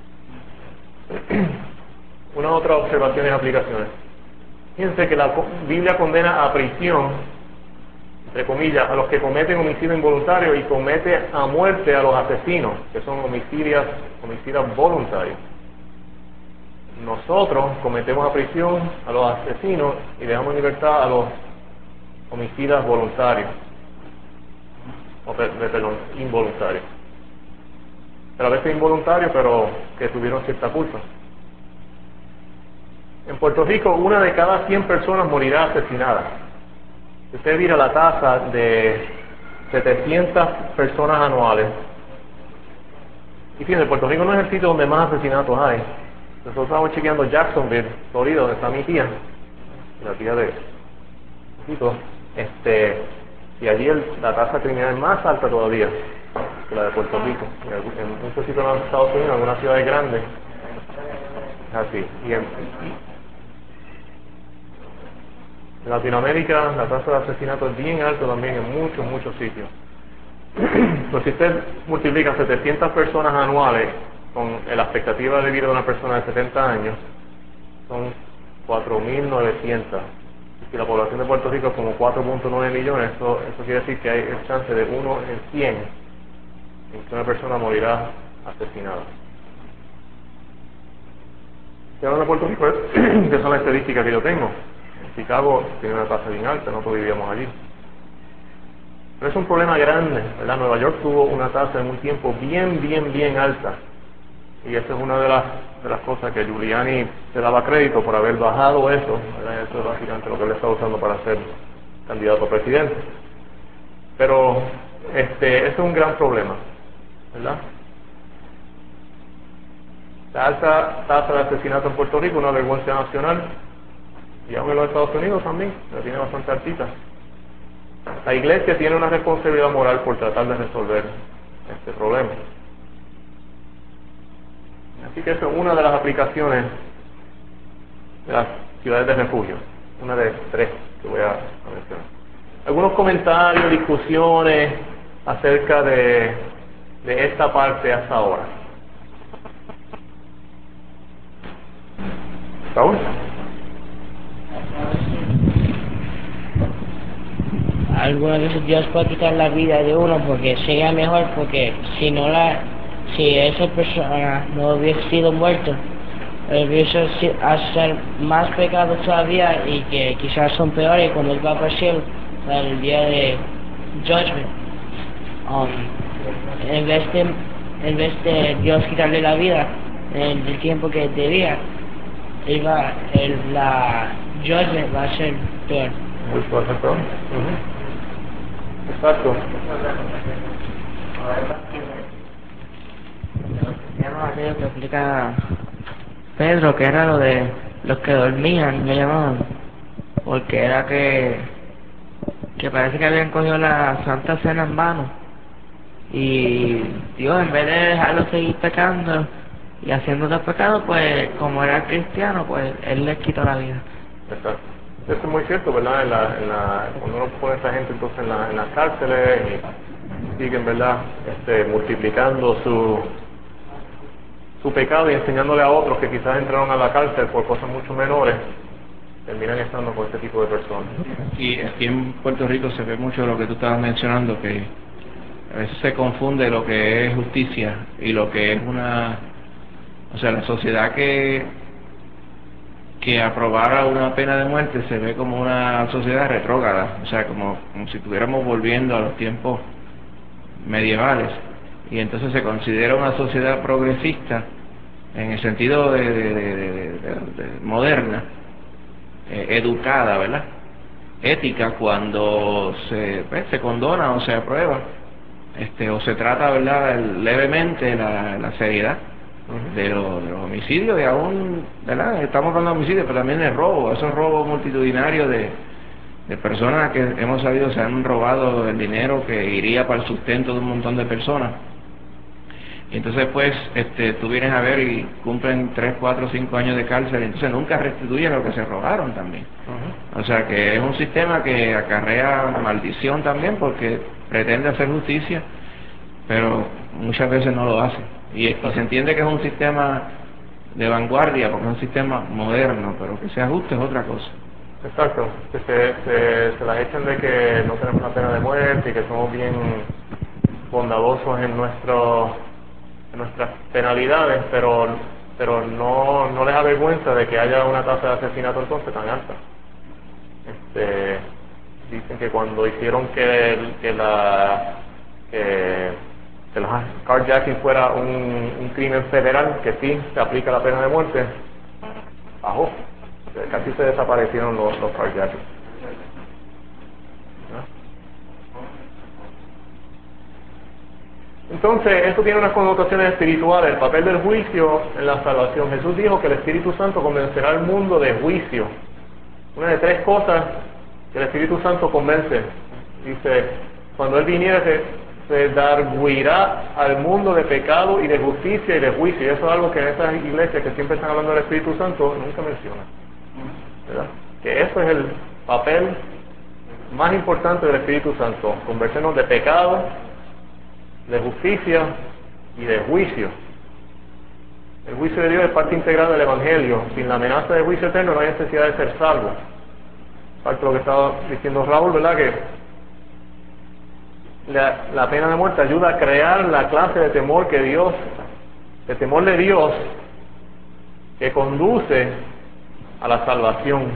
Una otra observación y aplicaciones. Fíjense que la Biblia condena a prisión, entre comillas, a los que cometen homicidio involuntario y comete a muerte a los asesinos, que son homicidas, homicidas voluntarios. Nosotros cometemos a prisión a los asesinos y dejamos en libertad a los homicidas voluntarios, o perdón, involuntarios. Pero a veces involuntarios, pero que tuvieron cierta culpa. En Puerto Rico, una de cada cien personas morirá asesinada. Si usted mira la tasa de setecientas personas anuales, y fíjense, Puerto Rico no es el sitio donde más asesinatos hay. Nosotros estamos chequeando Jacksonville, Florida, donde está mi tía, la tía de Tito, este, y allí el, la tasa criminal es más alta todavía que la de Puerto Rico. En, en muchos sitios de los Estados Unidos, en algunas ciudades grandes, es así. Y en, En Latinoamérica la tasa de asesinato es bien alta también en muchos, muchos sitios. Pues si usted multiplica setecientas personas anuales con la expectativa de vida de una persona de setenta años, son cuatro mil novecientos. Y si la población de Puerto Rico es como cuatro punto nueve millones, eso, eso quiere decir que hay el chance de uno en cien en que una persona morirá asesinada. Si hablan de Puerto Rico, que son las estadísticas que yo tengo. En Chicago tiene una tasa bien alta, nosotros vivíamos allí. Pero es un problema grande, ¿verdad? Nueva York tuvo una tasa en un tiempo bien, bien, bien alta. Y esa es una de las, de las cosas que Giuliani se daba crédito por haber bajado eso, ¿verdad? Eso es básicamente lo que él está usando para ser candidato a presidente. Pero este, ese es un gran problema, ¿verdad? La alta tasa de asesinato en Puerto Rico es una vergüenza nacional, y aún en los Estados Unidos también, la tiene bastante altita. La Iglesia tiene una responsabilidad moral por tratar de resolver este problema. Así que esa es una de las aplicaciones de las ciudades de refugio, una de tres que voy a, a mencionar. Algunos comentarios, discusiones acerca de, de esta parte hasta ahora. ¿Raúl? Algunas veces Dios puede quitar la vida de uno porque sería mejor, porque si no la, si esa persona no hubiese sido muerto, hubiese si- hacer más pecados todavía, y que quizás son peores cuando él va para el cielo, para el día de judgment. Um, en vez de, en vez de Dios quitarle la vida en el tiempo que debía, él va, el, la judgment va a ser peor. Mucho aceptado. Uh-huh. Exacto. Llama aquello que explica Pedro, que era lo de los que dormían, le llamaban, porque era que, que parece que habían cogido la Santa Cena en mano, y Dios, en vez de dejarlos seguir pecando y haciendo otros pecados, pues como era cristiano, pues Él les quitó la vida. Exacto. Eso es muy cierto, ¿verdad? En la, en la, cuando uno pone a esta gente entonces en, la, en las cárceles y siguen, ¿verdad? Este, multiplicando su, su pecado y enseñándole a otros que quizás entraron a la cárcel por cosas mucho menores, terminan estando con este tipo de personas. Y aquí en Puerto Rico se ve mucho lo que tú estabas mencionando, que a veces se confunde lo que es justicia y lo que es una... O sea, la sociedad que, que aprobara una pena de muerte se ve como una sociedad retrógrada, o sea, como, como si estuviéramos volviendo a los tiempos medievales. Y entonces se considera una sociedad progresista en el sentido de, de, de, de, de, de moderna, eh, educada, ¿verdad? Ética, cuando se, pues, se condona o se aprueba, este, o se trata, ¿verdad?, levemente la, la seriedad de, lo, de los homicidios, y aún, ¿verdad?, estamos hablando de homicidios, pero también de robo, esos robos multitudinarios de, de personas que hemos sabido se han robado el dinero que iría para el sustento de un montón de personas. Y entonces pues este, tú vienes a ver y cumplen tres, cuatro, cinco años de cárcel, y entonces nunca restituyen lo que se robaron también. Uh-huh. O sea que es un sistema que acarrea maldición también, porque pretende hacer justicia, pero muchas veces no lo hace. Y, y se entiende que es un sistema de vanguardia, porque es un sistema moderno, pero que sea justo es otra cosa. Exacto, que se, se, se las echan de que no tenemos la pena de muerte y que somos bien bondadosos en nuestro nuestras penalidades, pero pero no, no les avergüenza de que haya una tasa de asesinato entonces tan alta. Este, dicen que cuando hicieron que, el, que la que, que el carjacking fuera un, un crimen federal, que sí se aplica la pena de muerte, bajó, casi se desaparecieron los, los carjackings. Entonces, esto tiene unas connotaciones espirituales, el papel del juicio en la salvación. Jesús dijo que el Espíritu Santo convencerá al mundo de juicio. Una de tres cosas que el Espíritu Santo convence. Dice, cuando Él viniera se, se darguirá al mundo de pecado y de justicia y de juicio. Y eso es algo que en estas iglesias que siempre están hablando del Espíritu Santo nunca mencionan, ¿verdad? Que eso es el, papel más importante del Espíritu Santo: convencernos de pecado, de justicia y de juicio. El juicio de Dios es parte integral del Evangelio. Sin la amenaza de juicio eterno no hay necesidad de ser salvo. Parte de lo que estaba diciendo Raúl, ¿verdad? Que la, la pena de muerte ayuda a crear la clase de temor que Dios, el temor de Dios, que conduce a la salvación.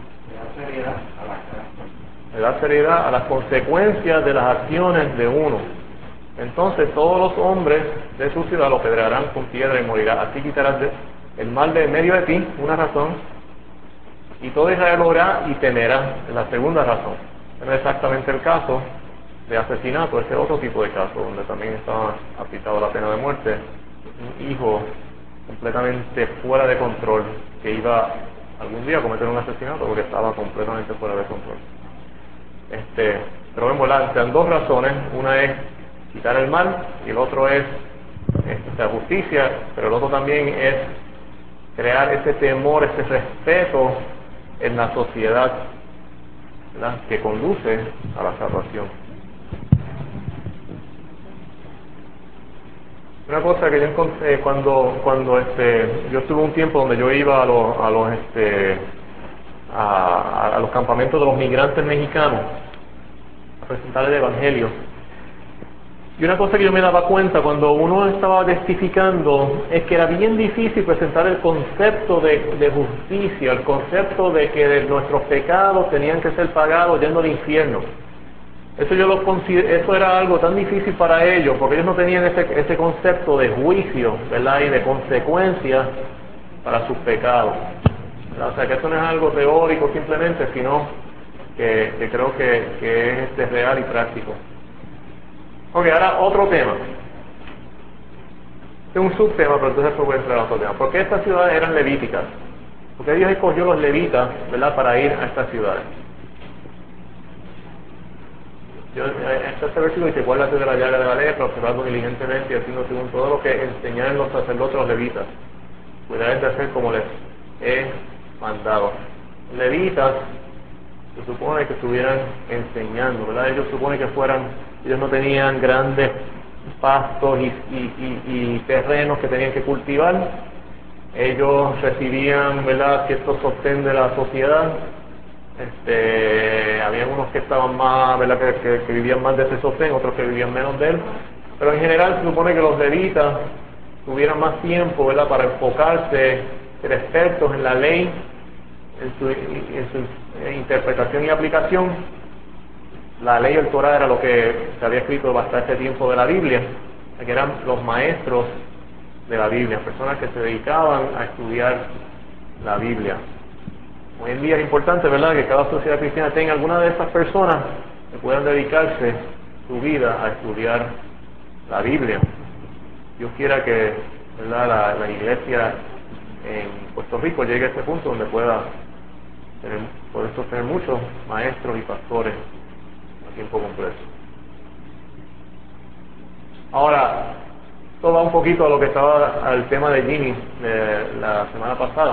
Le da seriedad a las consecuencias de las acciones de uno. Entonces todos los hombres de su ciudad lo pedrarán con piedra y morirá. Así quitarás de, el mal de en medio de ti, una razón, y todo Israel orará y temerá, es la segunda razón. No es exactamente el caso de asesinato, ese otro tipo de caso, donde también estaba aplicado la pena de muerte. Un hijo completamente fuera de control, que iba algún día a cometer un asesinato porque estaba completamente fuera de control. Este, pero vemos la, sean dos razones: una es quitar el mal y el otro es esta justicia, pero el otro también es crear ese temor, ese respeto en la sociedad, ¿verdad?, que conduce a la salvación. Una cosa que yo encontré cuando cuando este yo estuve un tiempo donde yo iba a los a los este a, a los campamentos de los migrantes mexicanos a presentar el evangelio, y una cosa que yo me daba cuenta cuando uno estaba testificando es que era bien difícil presentar el concepto de, de justicia, el concepto de que nuestros pecados tenían que ser pagados yendo al infierno. Eso yo lo consider, eso era algo tan difícil para ellos, porque ellos no tenían ese, ese concepto de juicio, ¿verdad?, y de consecuencias para sus pecados, ¿verdad? O sea, que eso no es algo teórico simplemente, sino que, que creo que, que es este, real y práctico. Ok, ahora otro tema. Es un subtema, pero entonces después voy a entrar a otro tema. ¿Por qué estas ciudades eran levíticas? Porque Dios escogió los levitas, ¿verdad?, para ir a estas ciudades. Yo, este versículo dice: guárdate de la llaga de la lepra, observando diligentemente y haciendo según todo lo que enseñaron los sacerdotes los levitas. Cuidaré de hacer como les he mandado. Levitas se supone que estuvieran enseñando, ¿verdad? Ellos supone que fueran, ellos no tenían grandes pastos y, y, y, y terrenos que tenían que cultivar. Ellos recibían, ¿verdad?, cierto sostén de la sociedad. Este, había unos que estaban más, ¿verdad?, que, que, que vivían más de ese sostén, otros que vivían menos de él, pero en general se supone que los levitas tuvieran más tiempo, ¿verdad?, para enfocarse, ser expertos en la ley, en su, en su interpretación y aplicación. La ley del Torah era lo que se había escrito bastante tiempo de la Biblia, que eran los maestros de la Biblia, personas que se dedicaban a estudiar la Biblia. Hoy en día es importante, ¿verdad?, que cada sociedad cristiana tenga alguna de esas personas que puedan dedicarse su vida a estudiar la Biblia. Dios quiera que, ¿verdad?, la, la iglesia en Puerto Rico llegue a ese punto donde pueda tener, poder sostener muchos maestros y pastores a tiempo completo. Ahora, esto va un poquito a lo que estaba al tema de Jimmy de la semana pasada.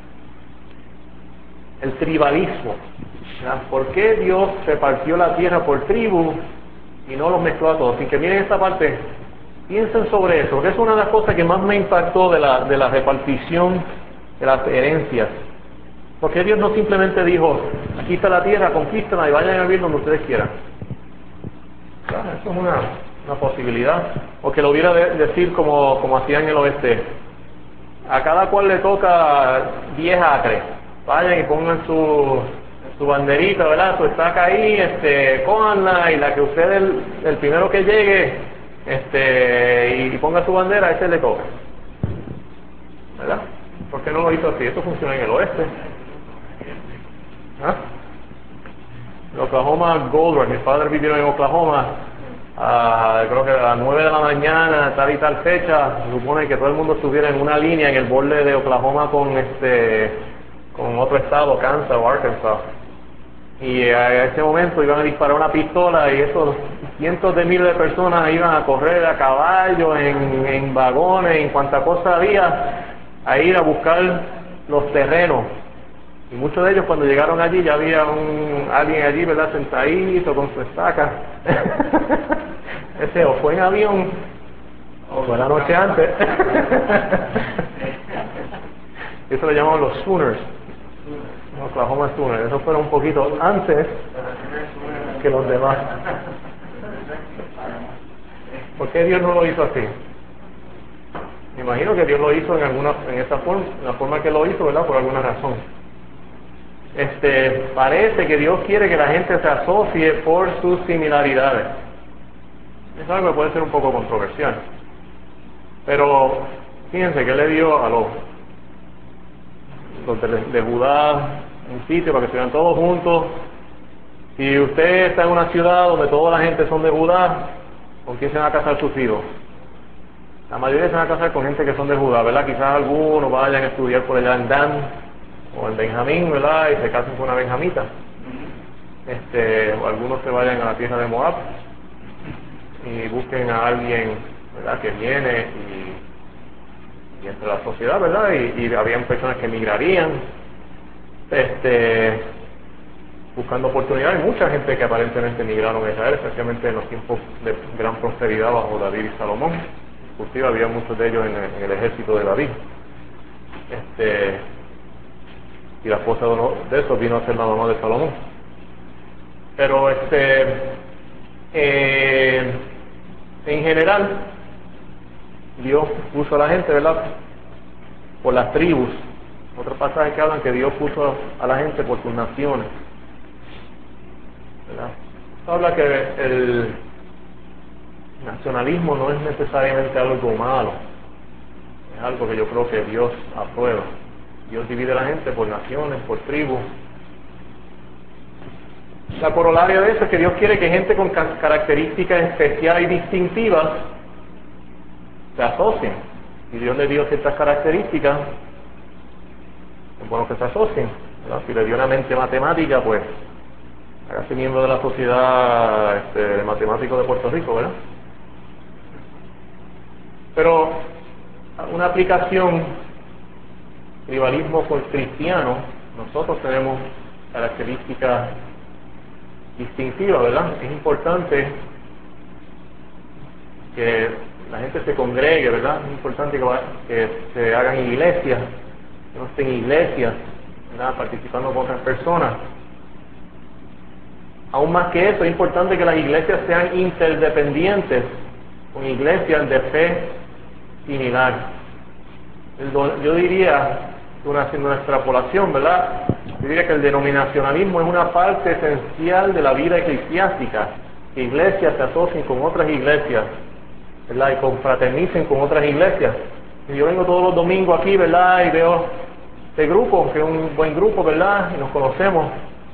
El tribalismo, ¿verdad? ¿Por qué Dios repartió la tierra por tribu y no los mezcló a todos? Sin que miren esta parte, piensen sobre eso, porque es una de las cosas que más me impactó de la, de la repartición de las herencias. Porque Dios no simplemente dijo: aquí está la tierra, conquístenla y vayan a vivir donde ustedes quieran. Claro, eso es una, una posibilidad. O que lo hubiera de decir como, como hacían en el oeste: a cada cual le toca diez acres. Vayan y pongan su, su banderita, ¿verdad?, su estaca ahí, este, cójanla, y la que usted, el, el primero que llegue, este, y, y ponga su bandera, a ese le toca, ¿verdad? ¿Por qué no lo hizo así? Esto funciona en el oeste. ¿Ah? En Oklahoma Gold Rush, mis padres vivieron en Oklahoma, uh, creo que a las nueve de la mañana, tal y tal fecha, se supone que todo el mundo estuviera en una línea en el borde de Oklahoma con este con otro estado, Kansas o Arkansas, y a ese momento iban a disparar una pistola y esos cientos de miles de personas iban a correr a caballo, en, en vagones, en cuanta cosa había, a ir a buscar los terrenos Y muchos de ellos cuando llegaron allí ya había un alguien allí, ¿verdad? Sentadito con su estaca. Ese o fue en avión o fue la noche antes. Eso lo llamamos los Sooners, los Oklahoma Sooners. Eso fueron un poquito antes que los demás. ¿Por qué Dios no lo hizo así? Me imagino que Dios lo hizo en alguna, en esa forma, en la forma que lo hizo, ¿verdad? Por alguna razón. Este, parece que Dios quiere que la gente se asocie por sus similaridades. Es algo que puede ser un poco controversial. Pero fíjense que le dio a los, los de, de Judá un sitio para que estuvieran todos juntos. Si usted está en una ciudad donde toda la gente son de Judá, ¿con quién se van a casar sus hijos? La mayoría se van a casar con gente que son de Judá, ¿verdad? Quizás algunos vayan a estudiar por allá en Dan o en Benjamín, ¿verdad? Y se casen con una benjamita. Este, o algunos se vayan a la tierra de Moab y busquen a alguien, ¿verdad? Que viene y, y entre la sociedad, ¿verdad? Y, y habían personas que migrarían, este, buscando oportunidades. Mucha gente que aparentemente migraron a Israel, especialmente en los tiempos de gran prosperidad bajo David y Salomón. Inclusive había muchos de ellos en el, en el ejército de David. Este, y la esposa de uno de esos vino a ser la mamá de Salomón. Pero este, eh, en general, Dios puso a la gente, ¿verdad? Por las tribus. Otros pasajes que hablan que Dios puso a la gente por sus naciones, ¿verdad? Habla que el nacionalismo no es necesariamente algo malo, es algo que yo creo que Dios aprueba. Dios divide a la gente por naciones, por tribus. La corolaria de eso es que Dios quiere que gente con características especiales y distintivas se asocien. Y Dios le dio ciertas características, es bueno que se asocien, ¿verdad? Si le dio una mente matemática, pues hágase miembro de la sociedad este, de matemáticos de Puerto Rico, ¿verdad? Pero una aplicación tribalismo por cristiano, nosotros tenemos características distintivas, ¿verdad? Es importante que la gente se congregue, ¿verdad? Es importante que, que se hagan iglesias, que no estén iglesias, ¿verdad? Participando con otras personas. Aún más que eso, es importante que las iglesias sean interdependientes, con iglesias de fe similar. Yo diría, haciendo una extrapolación, ¿verdad? Yo diría que el denominacionalismo es una parte esencial de la vida eclesiástica. Que iglesias se asocien con otras iglesias, ¿verdad? Y confraternicen con otras iglesias. Y yo vengo todos los domingos aquí, ¿verdad? Y veo este grupo, que es un buen grupo, ¿verdad? Y nos conocemos.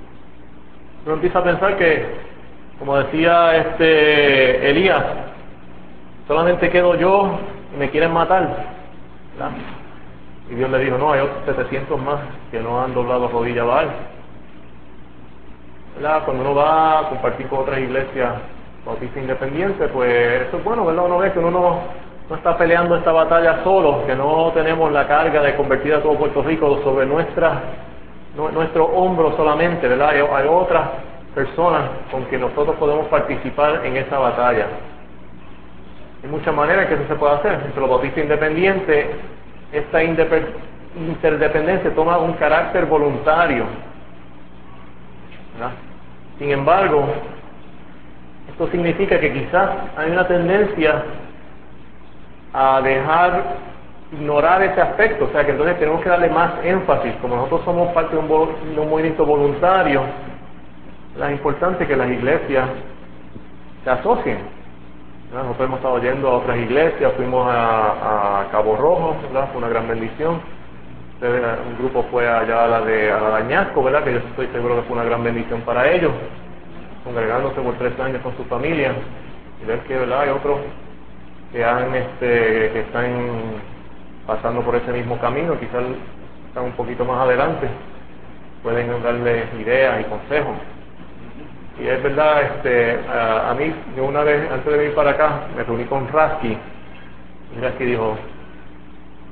Uno empieza a pensar que, como decía este Elías, solamente quedo yo y me quieren matar, ¿verdad? Y Dios le dijo, no, hay otros setecientos más que no han doblado rodilla a Baal. ¿Verdad? Cuando uno va a compartir con otras iglesias bautistas independientes, pues eso es bueno, ¿verdad? Uno ve que uno no, no está peleando esta batalla solo, que no tenemos la carga de convertir a todo Puerto Rico sobre nuestra, no, nuestro hombro solamente, ¿verdad? Hay, hay otras personas con que nosotros podemos participar en esa batalla. Hay muchas maneras que eso se puede hacer. Entre los bautistas independientes, esta interdependencia toma un carácter voluntario, ¿verdad? Sin embargo, esto significa que quizás hay una tendencia a dejar, ignorar ese aspecto, o sea que entonces tenemos que darle más énfasis. Como nosotros somos parte de un, de un movimiento voluntario, es importante que las iglesias se asocien, ¿verdad? Nosotros hemos estado yendo a otras iglesias, fuimos a, a Cabo Rojo, ¿verdad? Fue una gran bendición. Un grupo fue allá a la de a la Dañasco, ¿verdad? Que yo estoy seguro que fue una gran bendición para ellos, congregándose por tres años con su familia. Y ver que, ¿verdad? Hay otros que han, este, que están pasando por ese mismo camino, quizás están un poquito más adelante, pueden darles ideas y consejos. Y es verdad, este, a, a mí, yo una vez, antes de venir para acá, me reuní con Rasky, y Rasky dijo,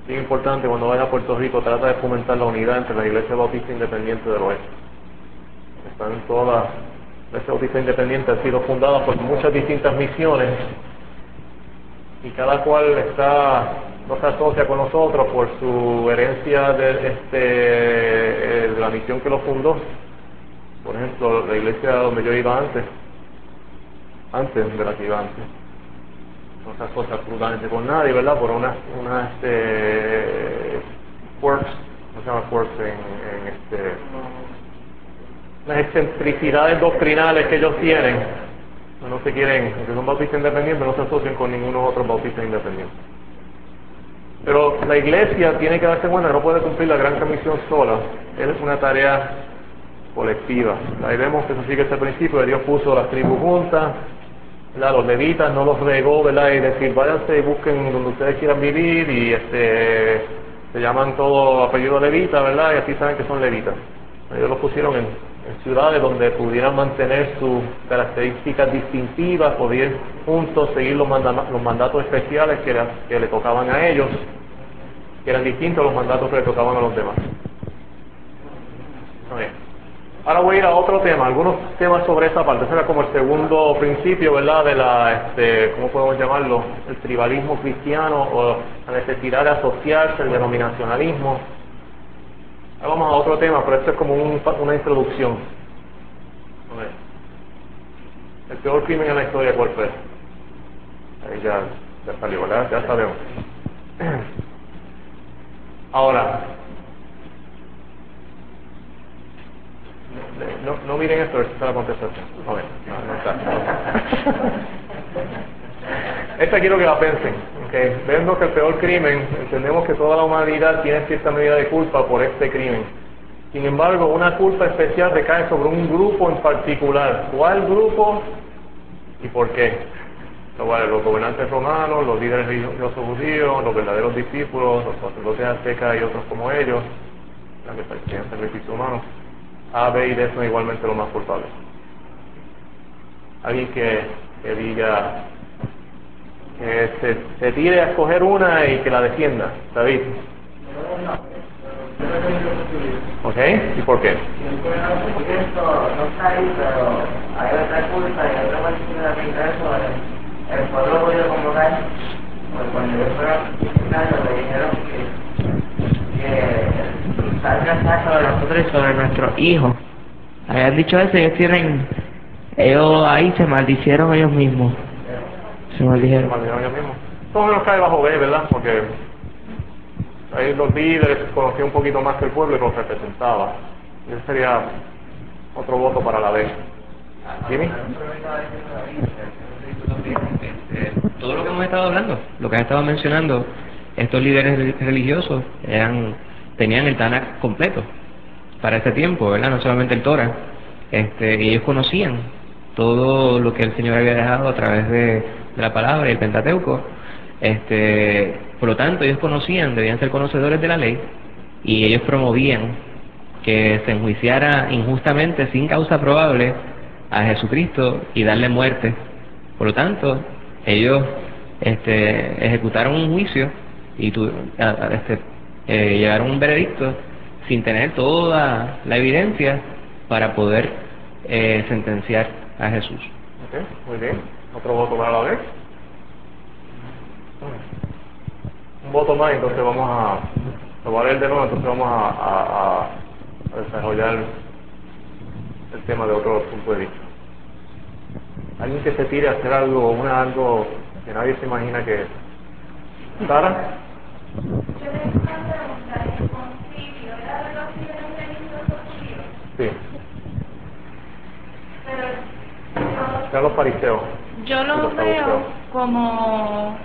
Bien importante, cuando vayas a Puerto Rico, trata de fomentar la unidad entre la Iglesia Bautista Independiente del Oeste. Están todas, la Iglesia Bautista Independiente ha sido fundada por muchas distintas misiones y cada cual está, no se asocia con nosotros por su herencia de, este, de la misión que lo fundó. Por ejemplo, la iglesia donde yo iba antes, antes de la que iba antes, no se asocia absolutamente con nadie, ¿verdad? Por una, una este, quirks, ¿cómo se llama quirks en, en este, unas excentricidades doctrinales que ellos tienen, no se quieren, aunque son bautistas independientes, no se asocian con ninguno otro bautista independiente. Pero la iglesia tiene que darse cuenta que no puede cumplir la gran comisión sola, es una tarea colectiva. Ahí vemos que eso sigue ese principio de Dios puso las tribus juntas, ¿verdad? Los levitas no los regó, ¿verdad? Y decir, váyanse y busquen donde ustedes quieran vivir y este se llaman todos apellidos levita, ¿verdad? Y así saben que son levitas. Ellos los pusieron en, en ciudades donde pudieran mantener sus características distintivas, poder juntos seguir los, manda los mandatos especiales que, era, que le tocaban a ellos, que eran distintos a los mandatos que le tocaban a los demás. Okay. Ahora voy a ir a otro tema, algunos temas sobre esa parte. Ese era como el segundo principio, ¿verdad? De la, este, ¿cómo podemos llamarlo? El tribalismo cristiano o la necesidad de asociarse, el denominacionalismo. Ahora vamos a otro tema, pero esto es como un, una introducción. A ver. El peor crimen en la historia, ¿cuál fue? Ahí ya, ya salió, ¿verdad? Ya sabemos. Ahora, no, no miren esto, esta es la contestación. A ver, no, no está. Esta quiero que la pensen. Okay. Vemos que el peor crimen, entendemos que toda la humanidad tiene cierta medida de culpa por este crimen. Sin embargo, una culpa especial recae sobre un grupo en particular. ¿Cuál grupo y por qué? Los gobernantes romanos, los líderes religiosos judíos, los verdaderos discípulos, los sacerdotes aztecas y otros como ellos, la que practican sacrificio humano. A, B y D son igualmente los más culpables. Alguien que, que diga, que se, se tire a escoger una y que la defienda. David. ¿Ok? ¿Y por qué? No está ahí, pero hay otra culpa y otra cuestión sobre el pueblo judío como tal. Pues cuando yo fui a visitarlo me dijeron que, que salga está sobre nosotros y sobre nuestros hijos. Habían dicho eso, ellos tienen, ellos ahí se maldicieron ellos mismos. Se maldijeron. Se maldicieron ellos mismos. Todo menos cae bajo B, ¿verdad? Porque ahí los líderes conocían un poquito más que el pueblo y los representaba. Y ese sería otro voto para la B. ¿Jimmy? Este, todo lo que hemos estado hablando, lo que has estado mencionando, estos líderes religiosos eran, tenían el Tanakh completo para ese tiempo, ¿verdad? No solamente el Torah. Este, ellos conocían todo lo que el Señor había dejado a través de, de la palabra y el Pentateuco. Este, por lo tanto, ellos conocían, debían ser conocedores de la ley, y ellos promovían que se enjuiciara injustamente, sin causa probable, a Jesucristo y darle muerte. Por lo tanto, ellos este, ejecutaron un juicio y tu, a, a, este, eh, llegaron un veredicto sin tener toda la evidencia para poder eh, sentenciar a Jesús. Ok, muy bien. Otro voto para la B. Un voto más, entonces vamos a... Lo voy a leer de nuevo, entonces vamos a, a, a desarrollar el tema de otro punto de vista. Alguien que se tire a hacer algo, una, algo que nadie se imagina que es. ¿Sara? Yo tengo una pregunta, ¿el concilio era de los líderes religiosos judíos? Sí, Pero eran los fariseos. yo y lo los veo saduceos. como...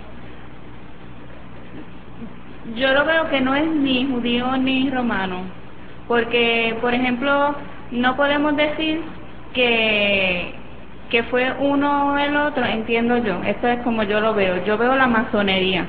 Yo lo veo que no es ni judío ni romano, porque, por ejemplo, no podemos decir que, que fue uno o el otro, entiendo yo, esto es como yo lo veo, yo veo la masonería,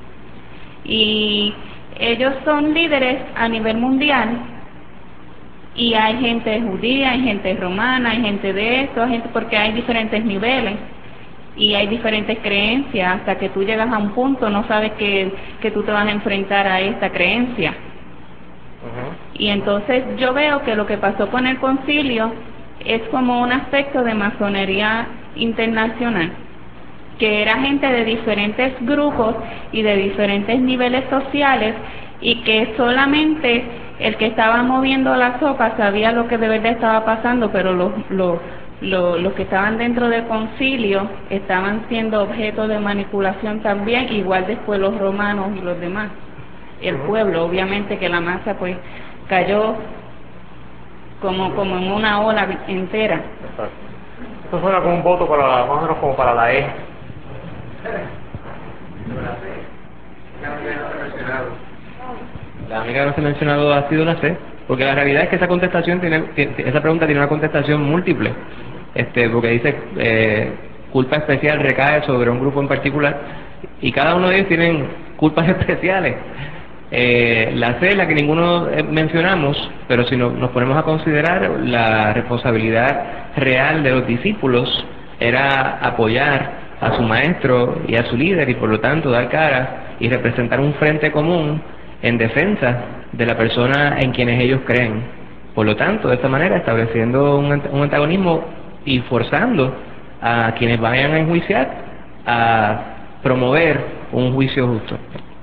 y ellos son líderes a nivel mundial, y hay gente judía, hay gente romana, hay gente de esto, hay gente, porque hay diferentes niveles, y hay diferentes creencias, hasta que tú llegas a un punto no sabes que, que tú te vas a enfrentar a esta creencia. Ujú. Y entonces yo veo que lo que pasó con el concilio es como un aspecto de masonería internacional, que era gente de diferentes grupos y de diferentes niveles sociales, y que solamente el que estaba moviendo la sopa sabía lo que de verdad estaba pasando, pero los, los, los, los que estaban dentro del concilio estaban siendo objeto de manipulación también, igual después los romanos y los demás. El pueblo, obviamente que la masa pues cayó como, como en una ola entera. Exacto. Esto suena como un voto para, más o menos como para la E. La única que no se ha mencionado ha sido la fe, porque la realidad es que esa contestación tiene, tiene- esa pregunta tiene una contestación múltiple, este, porque dice eh, culpa especial recae sobre un grupo en particular, y cada uno de ellos tienen culpas especiales. Eh, la fe, la que ninguno eh, mencionamos, pero si no- nos ponemos a considerar la responsabilidad real de los discípulos, era apoyar a su maestro y a su líder, y por lo tanto dar cara y representar un frente común en defensa de la persona en quienes ellos creen. Por lo tanto, de esta manera, estableciendo un, ant- un antagonismo y forzando a quienes vayan a enjuiciar a promover un juicio justo.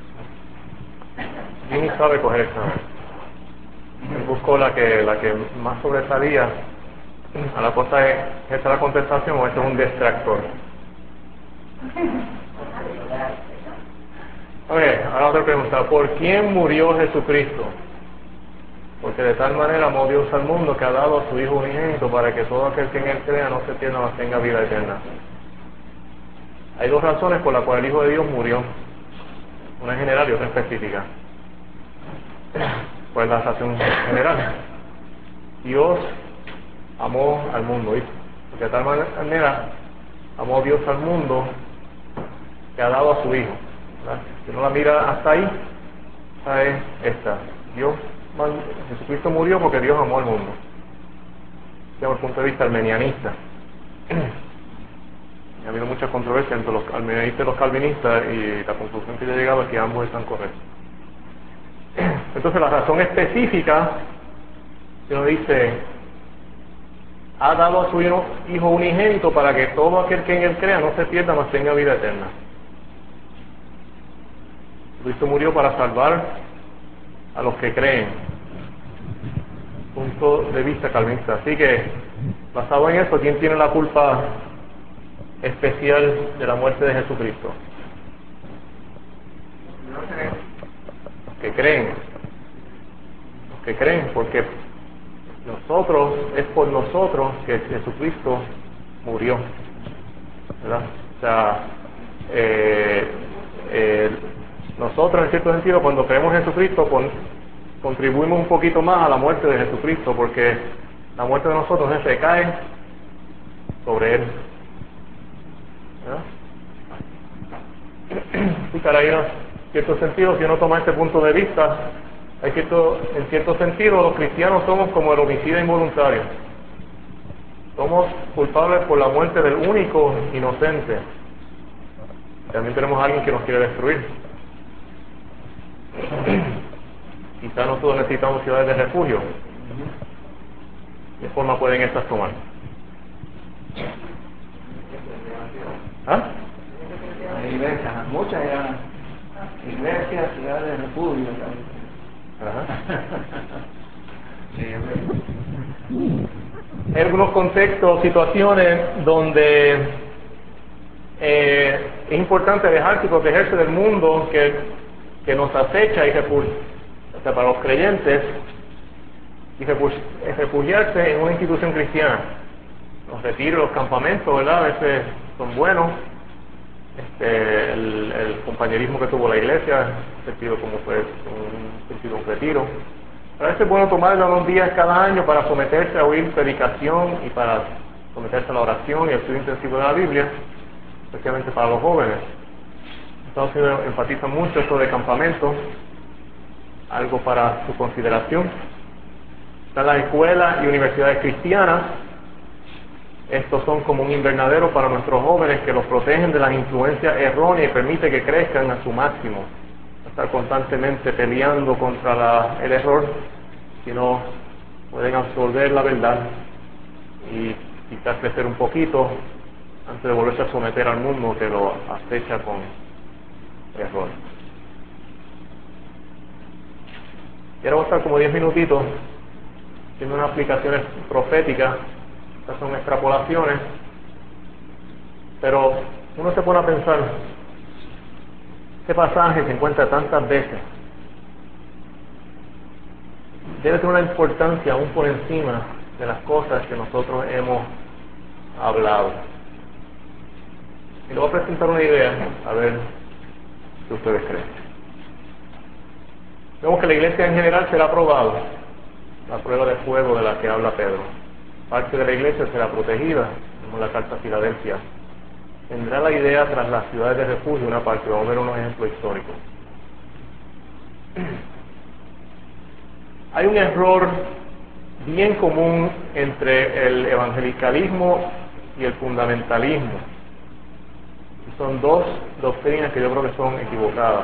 Jimmy sabe coger esa. Él buscó la que, la que más sobresalía. A la cosa es, ¿esta es la contestación o este es un distractor? A ver, ahora otra pregunta. ¿Por quién murió Jesucristo? Porque de tal manera amó Dios al mundo que ha dado a su Hijo unigénito para que todo aquel que en Él crea no se pierda, mas tenga vida eterna. Hay dos razones por las cuales el Hijo de Dios murió. Una en general y otra específica. ¿Cuál es la razón general? Dios amó al mundo, ¿viste? Porque de tal manera amó Dios al mundo que ha dado a su Hijo, ¿verdad? Si uno la mira hasta ahí, esa es esta. Dios, Jesucristo murió porque Dios amó al mundo. Desde el punto de vista armenianista. Ha habido mucha controversia entre los armenianistas y los calvinistas, y la conclusión que yo he llegado es que ambos están correctos. Entonces la razón específica, que uno dice, ha dado a su hijo, hijo unigénito para que todo aquel que en Él crea no se pierda, mas tenga vida eterna. Cristo murió para salvar a los que creen. Punto de vista calvinista. Así que, basado en eso, ¿quién tiene la culpa especial de la muerte de Jesucristo? Los que creen. Los que creen, porque nosotros, es por nosotros que Jesucristo murió, ¿verdad? O sea, eh, eh, nosotros en cierto sentido cuando creemos en Jesucristo con, contribuimos un poquito más a la muerte de Jesucristo, porque la muerte de nosotros se recae sobre Él, ¿verdad? Sí, caray, en cierto sentido, si uno toma este punto de vista, hay cierto, en cierto sentido los cristianos somos como el homicida involuntario. Somos culpables por la muerte del único inocente. También tenemos a alguien que nos quiere destruir. Quizá nosotros necesitamos ciudades de refugio. ¿De qué forma pueden estas tomar? ¿Ah? Hay iglesias, muchas eran iglesias, ciudades de refugio. Ajá. Hay algunos contextos, situaciones donde eh, es importante dejarse y protegerse del mundo que, que nos acecha y refugia, o sea, para los creyentes, y refugi- refugiarse en una institución cristiana. Los retiros, los campamentos, ¿verdad? A veces son buenos. Este, el, el compañerismo que tuvo la iglesia, un sentido como fue un sentido un retiro. A veces es bueno tomarlo unos días cada año para someterse a oír predicación y para someterse a la oración y al estudio intensivo de la Biblia, especialmente para los jóvenes. Estados Unidos enfatiza mucho esto de campamento, algo para su consideración. Están las escuelas y universidades cristianas, estos son como un invernadero para nuestros jóvenes que los protegen de las influencias erróneas y permite que crezcan a su máximo. No estar constantemente peleando contra la, el error, sino pueden absorber la verdad y quizás crecer un poquito antes de volverse a someter al mundo que lo acecha con error. Y ahora voy a estar como diez minutitos haciendo unas aplicaciones proféticas. Estas son extrapolaciones, pero uno se pone a pensar, este pasaje se encuentra tantas veces, debe tener una importancia aún por encima de las cosas que nosotros hemos hablado. Y le voy a presentar una idea, a ver si ustedes creen. Vemos que la iglesia en general será aprobada, la prueba de fuego de la que habla Pedro. Parte de la iglesia será protegida, como la carta a Filadelfia. Tendrá la idea tras las ciudades de refugio, una parte, vamos a ver unos ejemplos históricos. Hay un error bien común entre el evangelicalismo y el fundamentalismo. Son dos doctrinas que yo creo que son equivocadas.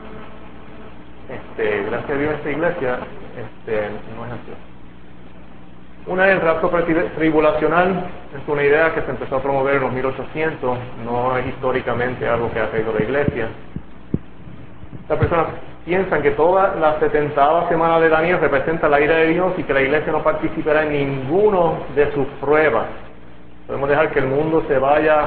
Este, gracias a Dios en esta iglesia este, no es así. Una es el rapto tribulacional, es una idea que se empezó a promover en los mil ochocientos, no es históricamente algo que ha caído la iglesia. Las personas piensan que toda la setentava semana de Daniel representa la ira de Dios y que la iglesia no participará en ninguno de sus pruebas. Podemos dejar que el mundo se vaya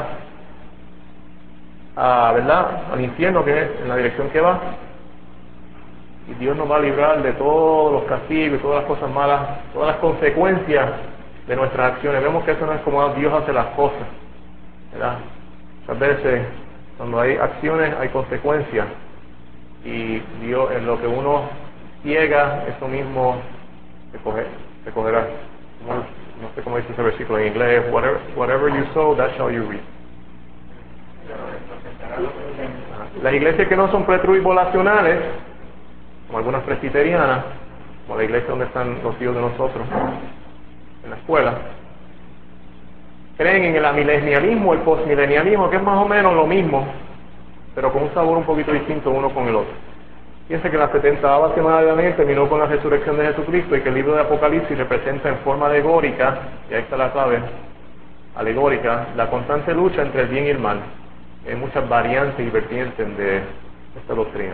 a, ¿verdad?, al infierno, que es en la dirección que va. Y Dios nos va a librar de todos los castigos y todas las cosas malas, todas las consecuencias de nuestras acciones. Vemos que eso no es como Dios hace las cosas, ¿verdad? Muchas veces, cuando hay acciones, hay consecuencias. Y Dios, en lo que uno ciega, eso mismo recoge, recogerá. No, no sé cómo dice ese versículo en inglés. Whatever, whatever you sow, that shall you reap. Las iglesias que no son pretribulacionales, como algunas presbiterianas, como la iglesia donde están los hijos de nosotros, en la escuela, creen en el amilenialismo, el postmilenialismo, que es más o menos lo mismo, pero con un sabor un poquito distinto uno con el otro. Piensa que la setentava semana de Daniel terminó con la resurrección de Jesucristo y que el libro de Apocalipsis representa en forma alegórica, y ahí está la clave, alegórica, la constante lucha entre el bien y el mal. Hay muchas variantes y vertientes de esta doctrina.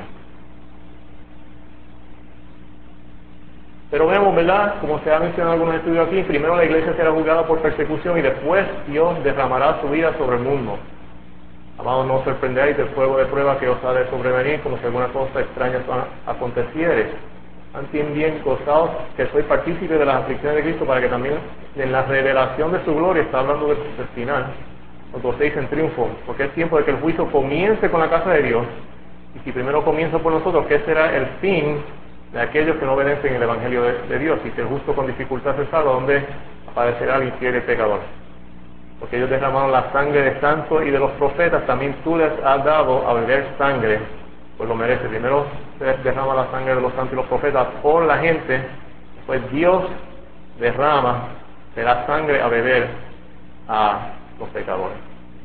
Pero vemos, ¿verdad?, como se ha mencionado en algunos estudios aquí, primero la iglesia será juzgada por persecución y después Dios derramará su vida sobre el mundo. Amados, no os sorprendáis del fuego de prueba que os ha de sobrevenir, como si alguna cosa extraña aconteciere. Antes bien gozaos que sois partícipes de las aflicciones de Cristo, para que también en la revelación de su gloria, está hablando del, del final, os gocéis en triunfo, porque es tiempo de que el juicio comience con la casa de Dios. Y si primero comienza por nosotros, ¿qué será el fin de aquellos que no obedecen el Evangelio de, de Dios? Y si el justo con dificultad se salva, ¿dónde aparecerá el infiel y el pecador? Porque ellos derramaron la sangre de santos y de los profetas, también tú les has dado a beber sangre, pues lo merece. Primero se derrama la sangre de los santos y los profetas por la gente, pues Dios derrama de la sangre a beber a los pecadores.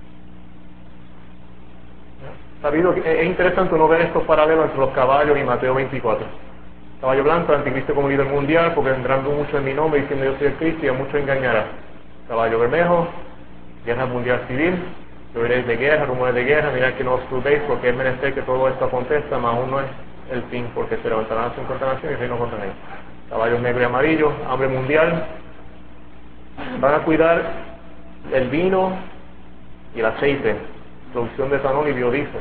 Sabido que es interesante uno ver estos paralelos entre los caballos y Mateo veinticuatro. Caballo blanco, el anticristo como líder mundial, porque vendrán mucho en mi nombre diciendo yo soy el Cristo, y a muchos engañará. Caballo bermejo, guerra mundial civil, que oiréis de guerra, rumores de guerra, mirad que no os turbéis, porque es menester que todo esto acontezca, mas aún no es el fin, porque se levantará nación contra nación y reino contra reino. Caballos negro y amarillo, hambre mundial, van a cuidar el vino y el aceite, producción de etanol y biodiesel.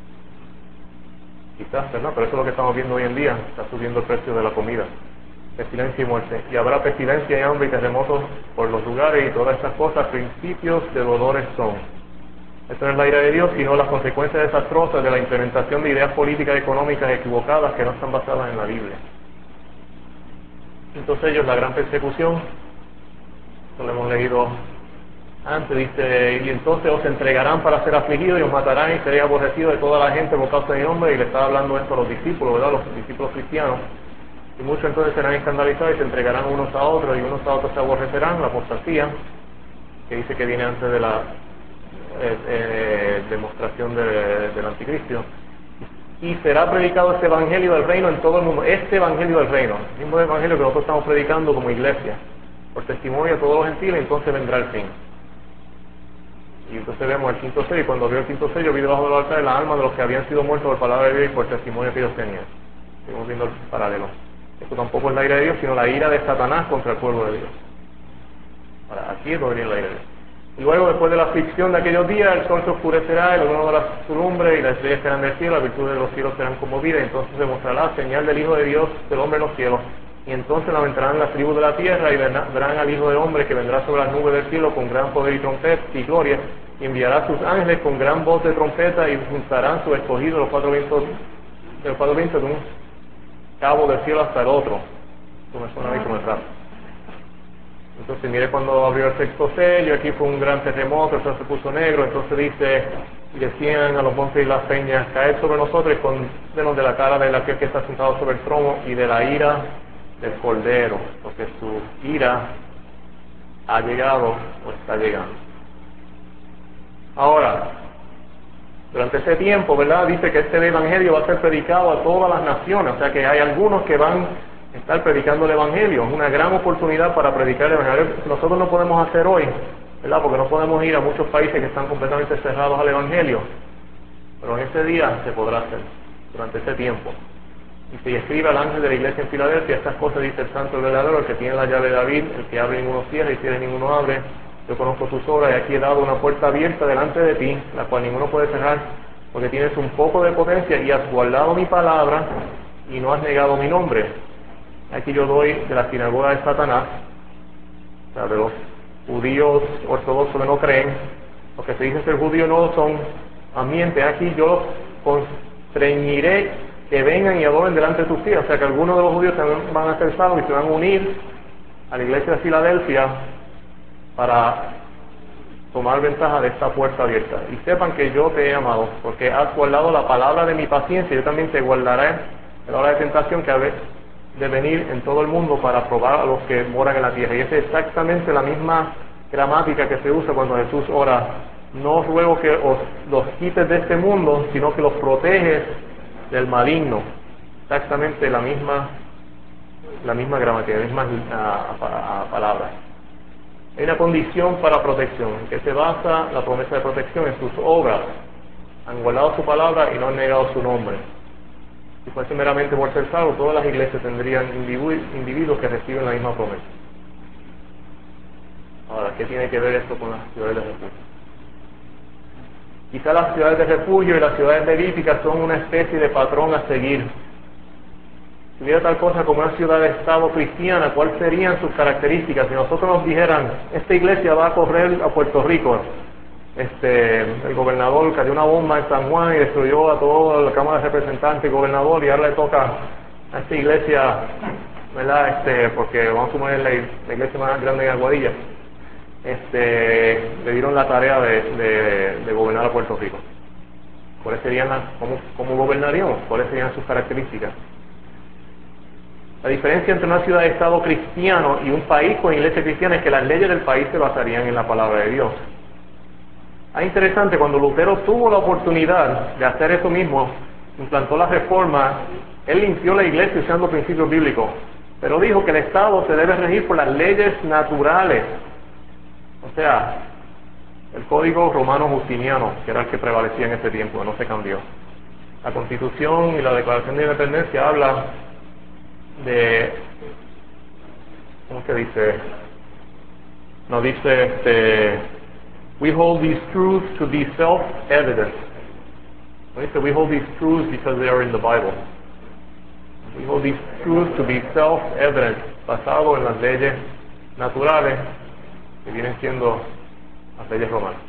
Quizás, ¿verdad? Pero eso es lo que estamos viendo hoy en día, está subiendo el precio de la comida. Pestilencia y muerte. Y habrá pestilencia y hambre y terremotos por los lugares y todas estas cosas, principios de dolores son. Esto no es la ira de Dios, sino las consecuencias desastrosas de la implementación de ideas políticas y económicas equivocadas que no están basadas en la Biblia. Entonces ellos, la gran persecución, esto lo hemos leído antes, dice, y entonces os entregarán para ser afligidos y os matarán y seréis aborrecidos de toda la gente por causa de mi nombre, y le estaba hablando esto a los discípulos, ¿verdad?, los discípulos cristianos. Y muchos entonces serán escandalizados y se entregarán unos a otros, y unos a otros se aborrecerán, la apostasía. que dice que viene antes de la eh, eh, demostración de- del anticristo. Y será predicado este evangelio del reino en todo el mundo. Este evangelio del reino, el mismo evangelio que nosotros estamos predicando como iglesia, por testimonio de todos los gentiles, entonces vendrá el fin. Y entonces vemos el quinto sello, y cuando vio el quinto sello, vi debajo del altar la alma de los que habían sido muertos por palabra de Dios y por testimonio que ellos tenían. Seguimos viendo el paralelo. Esto tampoco es la ira de Dios, sino la ira de Satanás contra el pueblo de Dios. Ahora, aquí es donde viene la ira de Dios. Y luego, después de la aflicción de aquellos días, el sol se oscurecerá, el luna de la su lumbre, y las estrellas serán del cielo, las virtudes de los cielos serán conmovidas, y entonces se mostrará la señal del Hijo de Dios, del hombre en los cielos. Y entonces lamentarán las tribus de la tierra, y verán al Hijo del Hombre que vendrá sobre las nubes del cielo con gran poder y trompeta y gloria, y enviará a sus ángeles con gran voz de trompeta, y juntarán su escogido los cuatro vientos, de los cuatro vientos de un cabo del cielo hasta el otro. Esto me suena a mí como el rap. Entonces mire cuando abrió el sexto sello, aquí fue un gran terremoto, el sol se puso negro, entonces dice, y decían a los montes y las peñas, caed sobre nosotros y escóndenos de la cara de aquel que está sentado sobre el trono y de la ira del Cordero, porque su ira ha llegado o está llegando. Ahora, durante ese tiempo, ¿verdad? Dice que este evangelio va a ser predicado a todas las naciones, o sea que hay algunos que van a estar predicando el evangelio, es una gran oportunidad para predicar el evangelio. Nosotros no podemos hacer hoy, ¿verdad? Porque no podemos ir a muchos países que están completamente cerrados al evangelio, pero en ese día se podrá hacer, durante ese tiempo. Y se escribe al ángel de la iglesia en Filadelfia, estas cosas dice el santo el verdadero, el que tiene la llave de David, el que abre ninguno cierra y cierra ninguno abre. Yo conozco tus obras y aquí he dado una puerta abierta delante de ti, la cual ninguno puede cerrar, porque tienes un poco de potencia y has guardado mi palabra y no has negado mi nombre. Aquí yo doy de la sinagoga de Satanás, o sea, de los judíos ortodoxos que no creen, los que se dicen ser judíos no son ambientes. Aquí yo los constreñiré que vengan y adoren delante de tus pies. O sea que algunos de los judíos también van a ser salvos y se van a unir a la iglesia de Filadelfia para tomar ventaja de esta puerta abierta. Y sepan que yo te he amado, porque has guardado la palabra de mi paciencia, yo también te guardaré en la hora de tentación que ha de venir en todo el mundo para probar a los que moran en la tierra. Y esa es exactamente la misma gramática que se usa cuando Jesús ora, no os ruego que os los quites de este mundo, sino que los proteges del maligno. Exactamente la misma la misma gramática, la misma uh, palabra. Hay una condición para protección, en que se basa la promesa de protección en sus obras. Han guardado su palabra y no han negado su nombre. Si fuese meramente por ser salvo, todas las iglesias tendrían individu individuos que reciben la misma promesa. Ahora, ¿qué tiene que ver esto con las ciudades de refugio? Quizá las ciudades de refugio y las ciudades levíticas son una especie de patrón a seguir. Si hubiera tal cosa como una ciudad de estado cristiana, ¿cuáles serían sus características? Si nosotros nos dijeran, esta iglesia va a correr a Puerto Rico, este, el gobernador cayó una bomba en San Juan y destruyó a toda la Cámara de Representantes y gobernador, y ahora le toca a esta iglesia, ¿verdad? Este, porque vamos a poner la, la iglesia más grande en Aguadilla, este, le dieron la tarea de, de, de gobernar a Puerto Rico. ¿Cuáles serían las, cómo, cómo gobernaríamos? ¿Cuáles serían sus características? La diferencia entre una ciudad de estado cristiano y un país con iglesia cristiana es que las leyes del país se basarían en la palabra de Dios. Es interesante, cuando Lutero tuvo la oportunidad de hacer eso mismo, implantó la reforma, él limpió la iglesia usando principios bíblicos, pero dijo que el Estado se debe regir por las leyes naturales. O sea, el código romano justiniano, que era el que prevalecía en ese tiempo, no se cambió. La Constitución y la Declaración de Independencia habla de, ¿cómo se dice? No dice, este, we hold these truths to be self-evident. No dice, we hold these truths because they are in the Bible. We hold these truths to be self-evident, basado en las leyes naturales que vienen siendo las leyes romanas.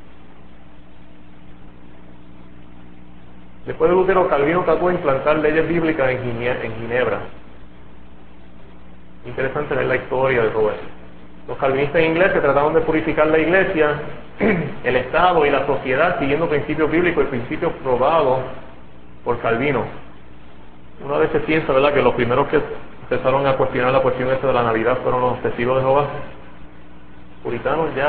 Después de Lutero, Calvino trató de implantar leyes bíblicas en, Gine en Ginebra. Interesante ver la historia de todo eso. Los calvinistas ingleses trataron de purificar la iglesia, el Estado y la sociedad siguiendo principios bíblicos y principios probados por Calvino. Una vez se piensa, ¿verdad?, que los primeros que empezaron a cuestionar la cuestión esa de la Navidad fueron los testigos de Jehová. Puritanos ya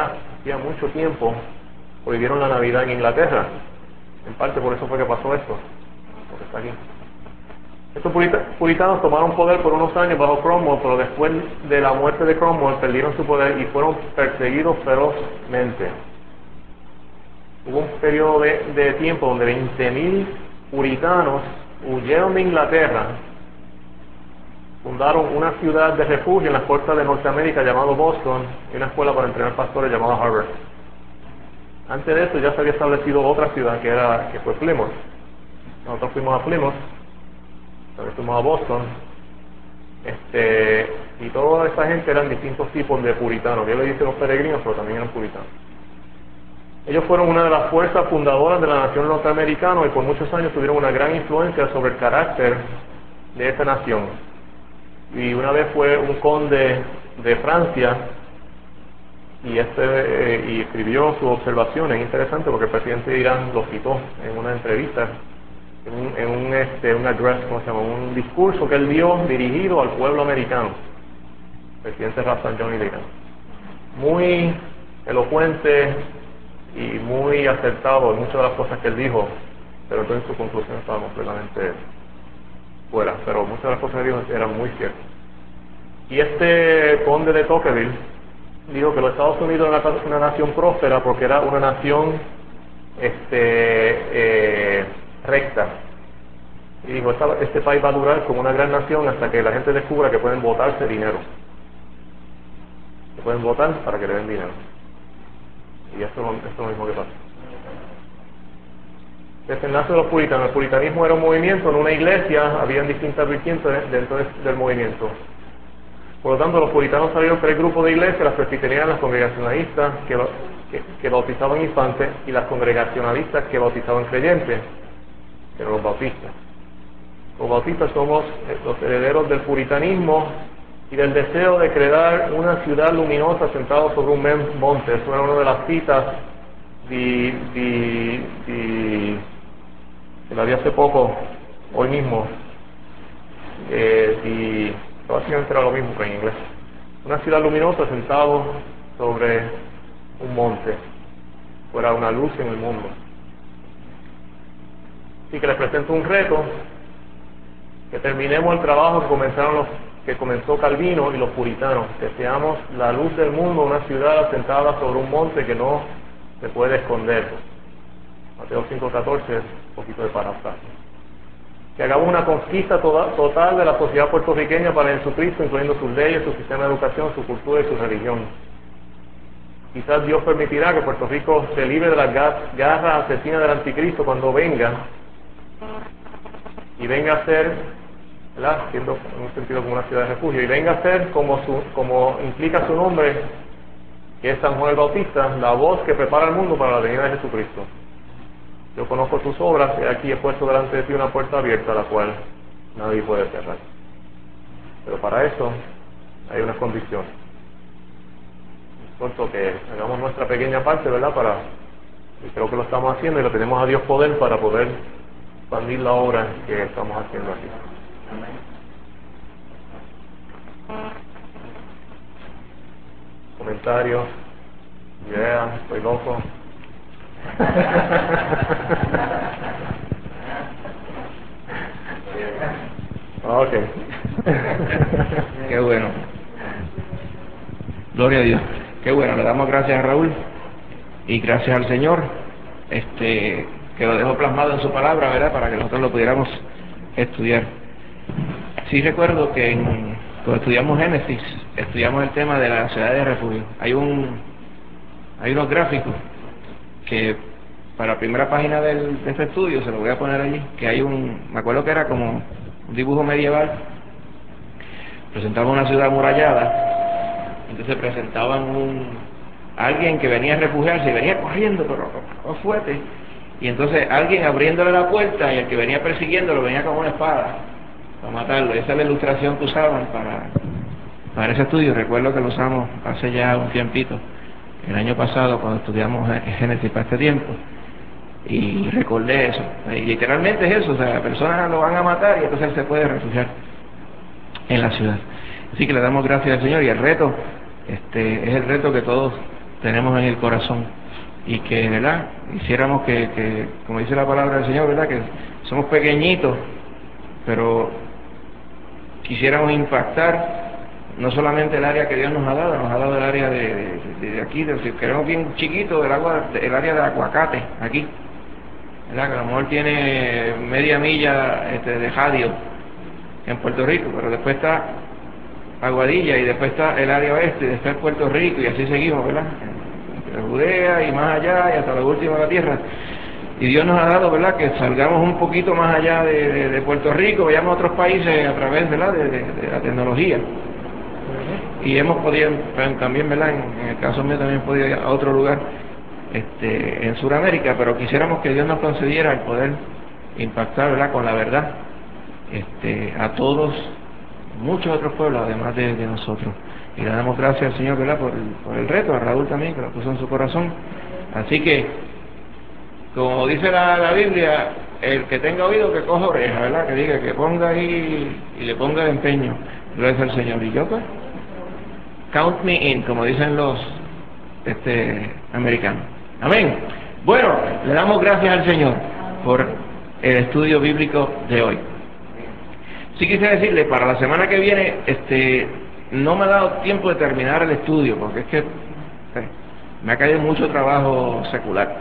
hacía mucho tiempo prohibieron la Navidad en Inglaterra. En parte por eso fue que pasó esto, porque está aquí. Estos purita- puritanos tomaron poder por unos años bajo Cromwell, pero después de la muerte de Cromwell perdieron su poder y fueron perseguidos ferozmente. Hubo un periodo de, de tiempo donde veinte mil puritanos huyeron de Inglaterra, fundaron una ciudad de refugio en las costas de Norteamérica llamado Boston y una escuela para entrenar pastores llamada Harvard. Antes de eso ya se había establecido otra ciudad que era que fue Plymouth. Nosotros fuimos a Plymouth, también fuimos a Boston, este, y toda esta gente eran distintos tipos de puritanos. Yo le dije los peregrinos, pero también eran puritanos. Ellos fueron una de las fuerzas fundadoras de la nación norteamericana y por muchos años tuvieron una gran influencia sobre el carácter de esa nación. Y una vez fue un conde de Francia y este eh, y escribió sus observaciones. Interesante porque el presidente de Irán lo citó en una entrevista, en un, en un, este, un address, ¿cómo se llama? Un discurso que él dio dirigido al pueblo americano, presidente Rafsanjani de Irán. Muy elocuente y muy acertado en muchas de las cosas que él dijo, pero entonces su conclusión estaba completamente fuera, pero muchas de las cosas que dijo eran muy ciertas. Y este conde de Tocqueville dijo que los Estados Unidos era una, una nación próspera porque era una nación este, eh, recta. Y dijo, esta, este país va a durar como una gran nación hasta que la gente descubra que pueden votarse dinero. Que pueden votar para que le den dinero. Y esto, esto es lo mismo que pasa. Desde el nace de los puritanos, el puritanismo era un movimiento, no una iglesia, habían distintas vertientes dentro de, del movimiento. Por lo tanto, los puritanos salieron tres grupos de iglesias: las presbiterianas, las congregacionalistas que, que, que bautizaban infantes y las congregacionalistas que bautizaban creyentes, que eran los bautistas. Los bautistas somos los herederos del puritanismo y del deseo de crear una ciudad luminosa sentada sobre un monte. Eso era una de las citas de, de, de, que la vi hace poco, hoy mismo, eh, de, básicamente era lo mismo que en inglés. Una ciudad luminosa sentado sobre un monte, fuera una luz en el mundo. Así que les presento un reto, que terminemos el trabajo que comenzaron los, que comenzó Calvino y los puritanos, que seamos la luz del mundo, una ciudad asentada sobre un monte que no se puede esconder. Mateo cinco catorce, un poquito de parafrasia. Que hagamos una conquista toda, total de la sociedad puertorriqueña para Jesucristo, incluyendo sus leyes, su sistema de educación, su cultura y su religión. Quizás Dios permitirá que Puerto Rico se libre de las garras asesinas del anticristo cuando venga, y venga a ser, ¿verdad?, siendo en un sentido como una ciudad de refugio, y venga a ser como, su, como implica su nombre, que es San Juan el Bautista, la voz que prepara el mundo para la venida de Jesucristo. Yo conozco tus obras, y aquí he puesto delante de ti una puerta abierta, la cual nadie puede cerrar. Pero para eso hay unas condiciones. Importa que hagamos nuestra pequeña parte, ¿verdad? Para, y creo que lo estamos haciendo, y lo tenemos a Dios poder para poder expandir la obra que estamos haciendo aquí. Comentarios, ideas, estoy loco. Ok. Qué bueno. Gloria a Dios. Qué bueno, le damos gracias a Raúl y gracias al Señor, este, que lo dejó plasmado en su palabra, ¿verdad?, para que nosotros lo pudiéramos estudiar. Sí recuerdo que en, cuando estudiamos Génesis, estudiamos el tema de la ciudad de refugio. Hay un, hay unos gráficos que para la primera página del, de este estudio, se lo voy a poner allí, que hay un, me acuerdo que era como un dibujo medieval, presentaba una ciudad amurallada, entonces presentaban un, alguien que venía a refugiarse y venía corriendo, pero no fuerte, y entonces alguien abriéndole la puerta y el que venía persiguiéndolo venía con una espada para matarlo. Esa es la ilustración que usaban para, para ese estudio. Recuerdo que lo usamos hace ya un tiempito, el año pasado cuando estudiamos Génesis para este tiempo, y recordé eso. Y literalmente es eso, o sea, la persona lo van a matar y entonces él se puede refugiar en la ciudad. Así que le damos gracias al Señor, y el reto, este, es el reto que todos tenemos en el corazón, y que, ¿verdad?, hiciéramos que, que, como dice la palabra del Señor, ¿verdad?, que somos pequeñitos, pero quisiéramos impactar no solamente el área que Dios nos ha dado, nos ha dado el área de, de, de aquí, de, si queremos bien chiquito, del agua, el área del aguacate, aquí, ¿verdad?, que a lo mejor tiene media milla este, de radio en Puerto Rico, pero después está Aguadilla, y después está el área oeste, y después Puerto Rico, y así seguimos, ¿verdad?, entre Judea y más allá, y hasta la última de la tierra. Y Dios nos ha dado, ¿verdad?, que salgamos un poquito más allá de, de, de Puerto Rico, vayamos a otros países a través, ¿verdad?, de, de, de la tecnología. Y hemos podido también, ¿verdad?, en, en el caso mío también he podido ir a otro lugar este, en Sudamérica, pero quisiéramos que Dios nos concediera el poder impactar, ¿verdad?, con la verdad este, a todos, muchos otros pueblos además de, de nosotros. Y le damos gracias al Señor, ¿verdad?, por el, por el reto, a Raúl también, que lo puso en su corazón. Así que, como dice la, la Biblia, el que tenga oído que coja oreja, ¿verdad?, que diga, que ponga ahí y le ponga el empeño. Gracias al Señor. Y yo, pues, count me in, como dicen los este, americanos. Amén. Bueno, le damos gracias al Señor por el estudio bíblico de hoy. Sí quise decirle, para la semana que viene, este, no me ha dado tiempo de terminar el estudio, porque es que eh, me ha caído mucho trabajo secular.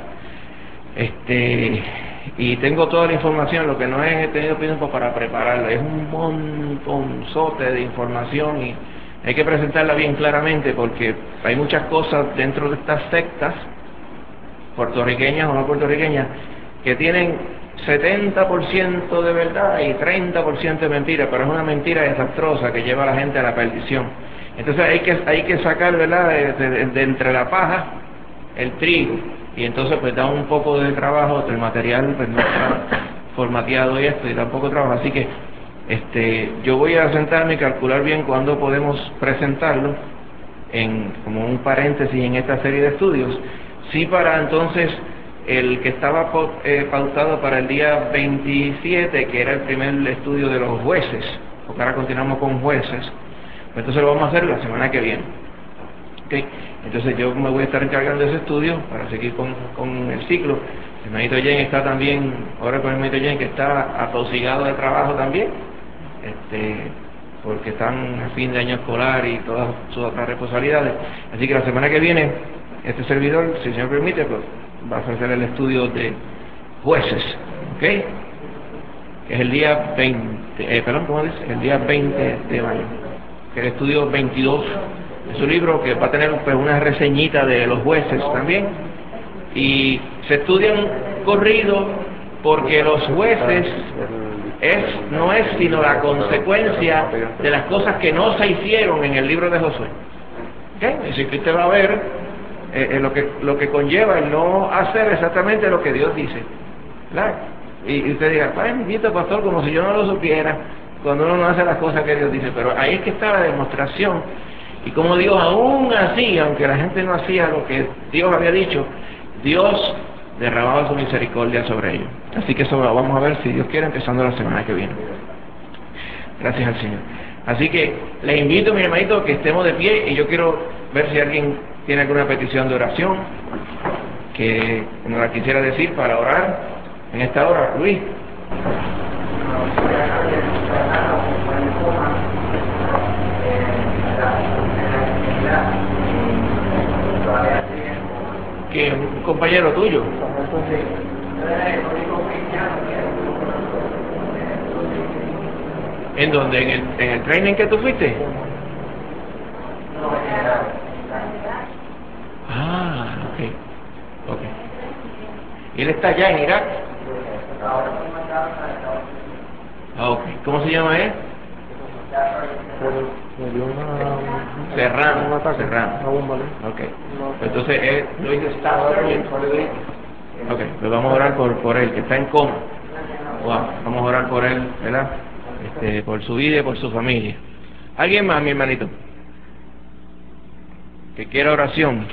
Este, y tengo toda la información, lo que no he tenido tiempo para prepararla, es un montonzote de información y hay que presentarla bien claramente, porque hay muchas cosas dentro de estas sectas, puertorriqueñas o no puertorriqueñas, que tienen setenta por ciento de verdad y treinta por ciento de mentira, pero es una mentira desastrosa que lleva a la gente a la perdición. Entonces hay que, hay que sacar, ¿verdad?, de, de, de entre la paja el trigo, y entonces pues da un poco de trabajo, el material pues no está formateado y esto, y da un poco de trabajo, así que este, yo voy a sentarme y calcular bien cuándo podemos presentarlo, en, como un paréntesis en esta serie de estudios, sí, para entonces el que estaba eh, pautado para el día veintisiete, que era el primer estudio de los jueces, porque ahora continuamos con jueces, pues entonces lo vamos a hacer la semana que viene. ¿Okay? Entonces yo me voy a estar encargando de ese estudio para seguir con, con el ciclo. El hermanito Jen está también, ahora con el hermanito Jen, que está atosigado de trabajo también, este, porque están a fin de año escolar y todas sus otras responsabilidades. Así que la semana que viene, este servidor, si el Señor permite, pues va a hacer el estudio de jueces, ¿ok? Que es el día veinte, eh, perdón, ¿cómo dice? El día veinte de mayo, que es el estudio veintidós de su libro, que va a tener pues una reseñita de los jueces también, y se estudian corrido porque los jueces es, no es sino la consecuencia de las cosas que no se hicieron en el libro de Josué. ¿Okay? Y si usted va a ver eh, eh, lo que lo que conlleva el no hacer exactamente lo que Dios dice, ¿verdad? Y, y usted diga, ay, bendito pastor, como si yo no lo supiera, cuando uno no hace las cosas que Dios dice. Pero ahí es que está la demostración, y como Dios aún así, aunque la gente no hacía lo que Dios había dicho, Dios derramaba su misericordia sobre ellos. Así que eso lo vamos a ver, si Dios quiere, empezando la semana que viene. Gracias al Señor. Así que les invito, mi hermanito, que estemos de pie, y yo quiero ver si alguien tiene alguna petición de oración que nos la quisiera decir para orar en esta hora. Luis. Que un compañero tuyo. ¿En dónde? ¿En el, en el training que tú fuiste? Ah, ok. Ok. ¿Y él está allá en Irak? Ah, ok. ¿Cómo se llama él? Serrano. Serrano. Ok. Entonces él lo dice Staff Sergeant. Ok, pues vamos a orar por, por él, que está en coma. Wow. Vamos a orar por él, ¿verdad? Este, por su vida y por su familia. ¿Alguien más, mi hermanito, que quiera oración?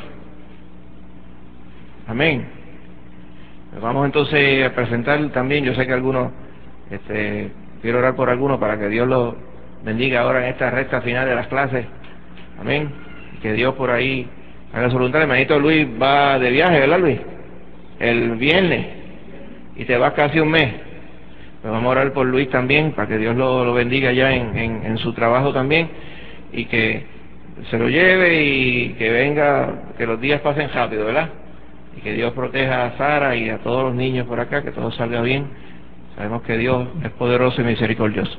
Amén. Pues vamos entonces a presentar también, yo sé que algunos, este, quiero orar por algunos para que Dios los bendiga ahora en esta recta final de las clases. Amén. Que Dios por ahí Haga su voluntad. El hermanito Luis va de viaje, ¿verdad, Luis? El viernes. Y te vas casi un mes. Pues vamos a orar por Luis también, para que Dios lo, lo bendiga ya en, en, en su trabajo también, y que se lo lleve y que venga, que los días pasen rápido, ¿verdad? Y que Dios proteja a Sara y a todos los niños por acá, que todo salga bien. Sabemos que Dios es poderoso y misericordioso.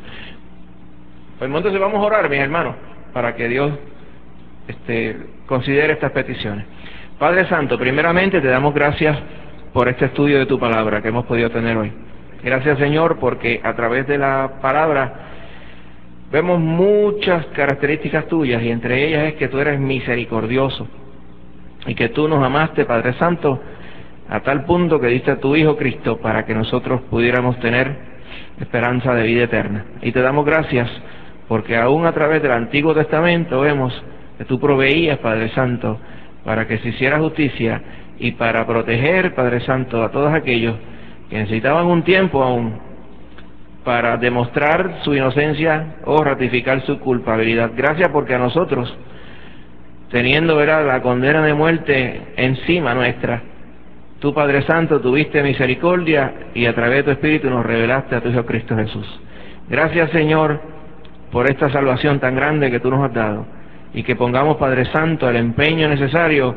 Pues entonces vamos a orar, mis hermanos, para que Dios este, considere estas peticiones. Padre Santo, primeramente te damos gracias por este estudio de tu palabra que hemos podido tener hoy. Gracias, Señor, porque a través de la palabra vemos muchas características tuyas, y entre ellas es que tú eres misericordioso y que tú nos amaste, Padre Santo, a tal punto que diste a tu Hijo Cristo para que nosotros pudiéramos tener esperanza de vida eterna. Y te damos gracias porque aún a través del Antiguo Testamento vemos que tú proveías, Padre Santo, para que se hiciera justicia y para proteger, Padre Santo, a todos aquellos que necesitaban un tiempo aún para demostrar su inocencia o ratificar su culpabilidad. Gracias porque a nosotros, teniendo, ¿verdad?, la condena de muerte encima nuestra, tú, Padre Santo, tuviste misericordia y a través de tu Espíritu nos revelaste a tu Hijo Cristo Jesús. Gracias, Señor, por esta salvación tan grande que tú nos has dado, y que pongamos, Padre Santo, el empeño necesario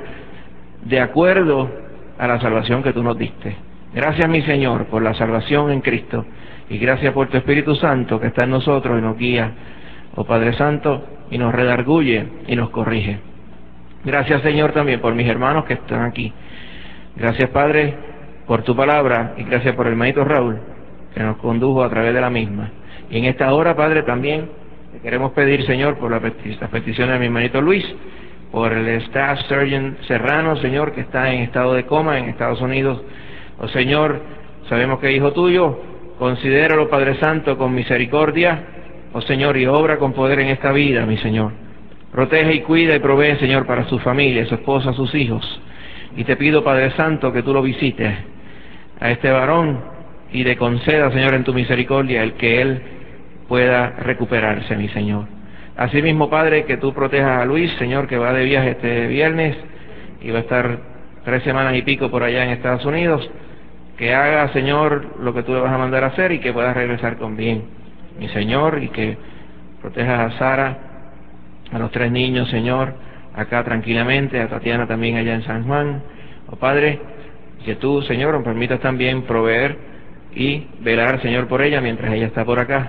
de acuerdo a la salvación que tú nos diste. Gracias, mi Señor, por la salvación en Cristo, y gracias por tu Espíritu Santo que está en nosotros y nos guía, oh Padre Santo, y nos redarguye y nos corrige. Gracias, Señor, también por mis hermanos que están aquí. Gracias, Padre, por tu palabra, y gracias por el hermanito Raúl, que nos condujo a través de la misma. Y en esta hora, Padre, también te queremos pedir, Señor, por las peticiones de mi hermanito Luis, por el Staff Surgeon Serrano, Señor, que está en estado de coma en Estados Unidos. Oh Señor, sabemos que es hijo tuyo, considéralo, Padre Santo, con misericordia, oh Señor, y obra con poder en esta vida, mi Señor. Protege y cuida y provee, Señor, para su familia, su esposa, sus hijos. Y te pido, Padre Santo, que tú lo visites a este varón y le conceda, Señor, en tu misericordia, el que él pueda recuperarse, mi Señor. Asimismo, Padre, que tú protejas a Luis, Señor, que va de viaje este viernes y va a estar tres semanas y pico por allá en Estados Unidos. Que haga, Señor, lo que tú le vas a mandar a hacer y que pueda regresar con bien, mi Señor, y que protejas a Sara, a los tres niños, Señor, acá tranquilamente, a Tatiana también allá en San Juan. Oh Padre, que tú, Señor, nos permitas también proveer y velar, Señor, por ella mientras ella está por acá.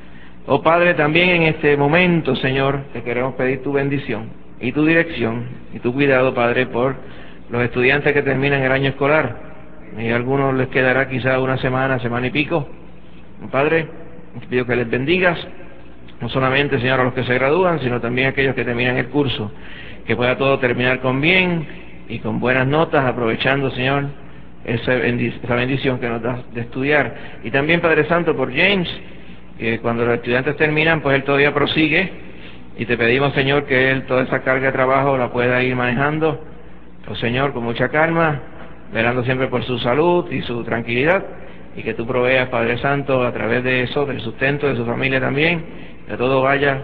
Oh Padre, también en este momento, Señor, te queremos pedir tu bendición y tu dirección y tu cuidado, Padre, por los estudiantes que terminan el año escolar. Y a algunos les quedará quizá una semana, semana y pico. Oh Padre, te pido que les bendigas, no solamente, Señor, a los que se gradúan, sino también a aquellos que terminan el curso, que pueda todo terminar con bien y con buenas notas, aprovechando, Señor, esa bendición que nos das de estudiar. Y también, Padre Santo, por James, que cuando los estudiantes terminan, pues él todavía prosigue, y te pedimos, Señor, que él toda esa carga de trabajo la pueda ir manejando, oh Señor, con mucha calma, velando siempre por su salud y su tranquilidad, y que tú proveas, Padre Santo, a través de eso, del sustento de su familia también, que todo vaya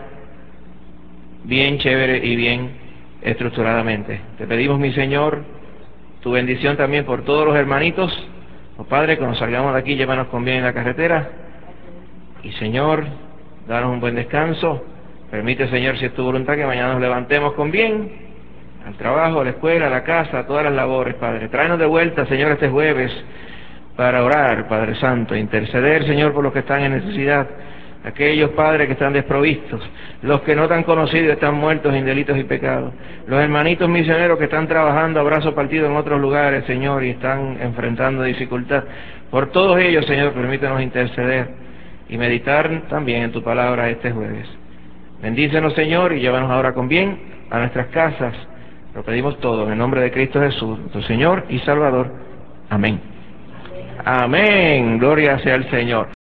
bien chévere y bien estructuradamente. Te pedimos, mi Señor, tu bendición también por todos los hermanitos. Oh Padre, cuando salgamos de aquí, llévanos con bien en la carretera. Y Señor, danos un buen descanso. Permite, Señor, si es tu voluntad, que mañana nos levantemos con bien, al trabajo, a la escuela, a la casa, a todas las labores, Padre. Tráenos de vuelta, Señor, este jueves para orar, Padre Santo, interceder, Señor, por los que están en necesidad, aquellos, Padre, que están desprovistos, los que no te han conocido y están muertos en delitos y pecados, los hermanitos misioneros que están trabajando a brazo partido en otros lugares, Señor, y están enfrentando dificultad. Por todos ellos, Señor, permítanos interceder y meditar también en tu palabra este jueves. Bendícenos, Señor, y llévanos ahora con bien a nuestras casas. Lo pedimos todo en el nombre de Cristo Jesús, nuestro Señor y Salvador. Amén. Amén. Gloria sea al Señor.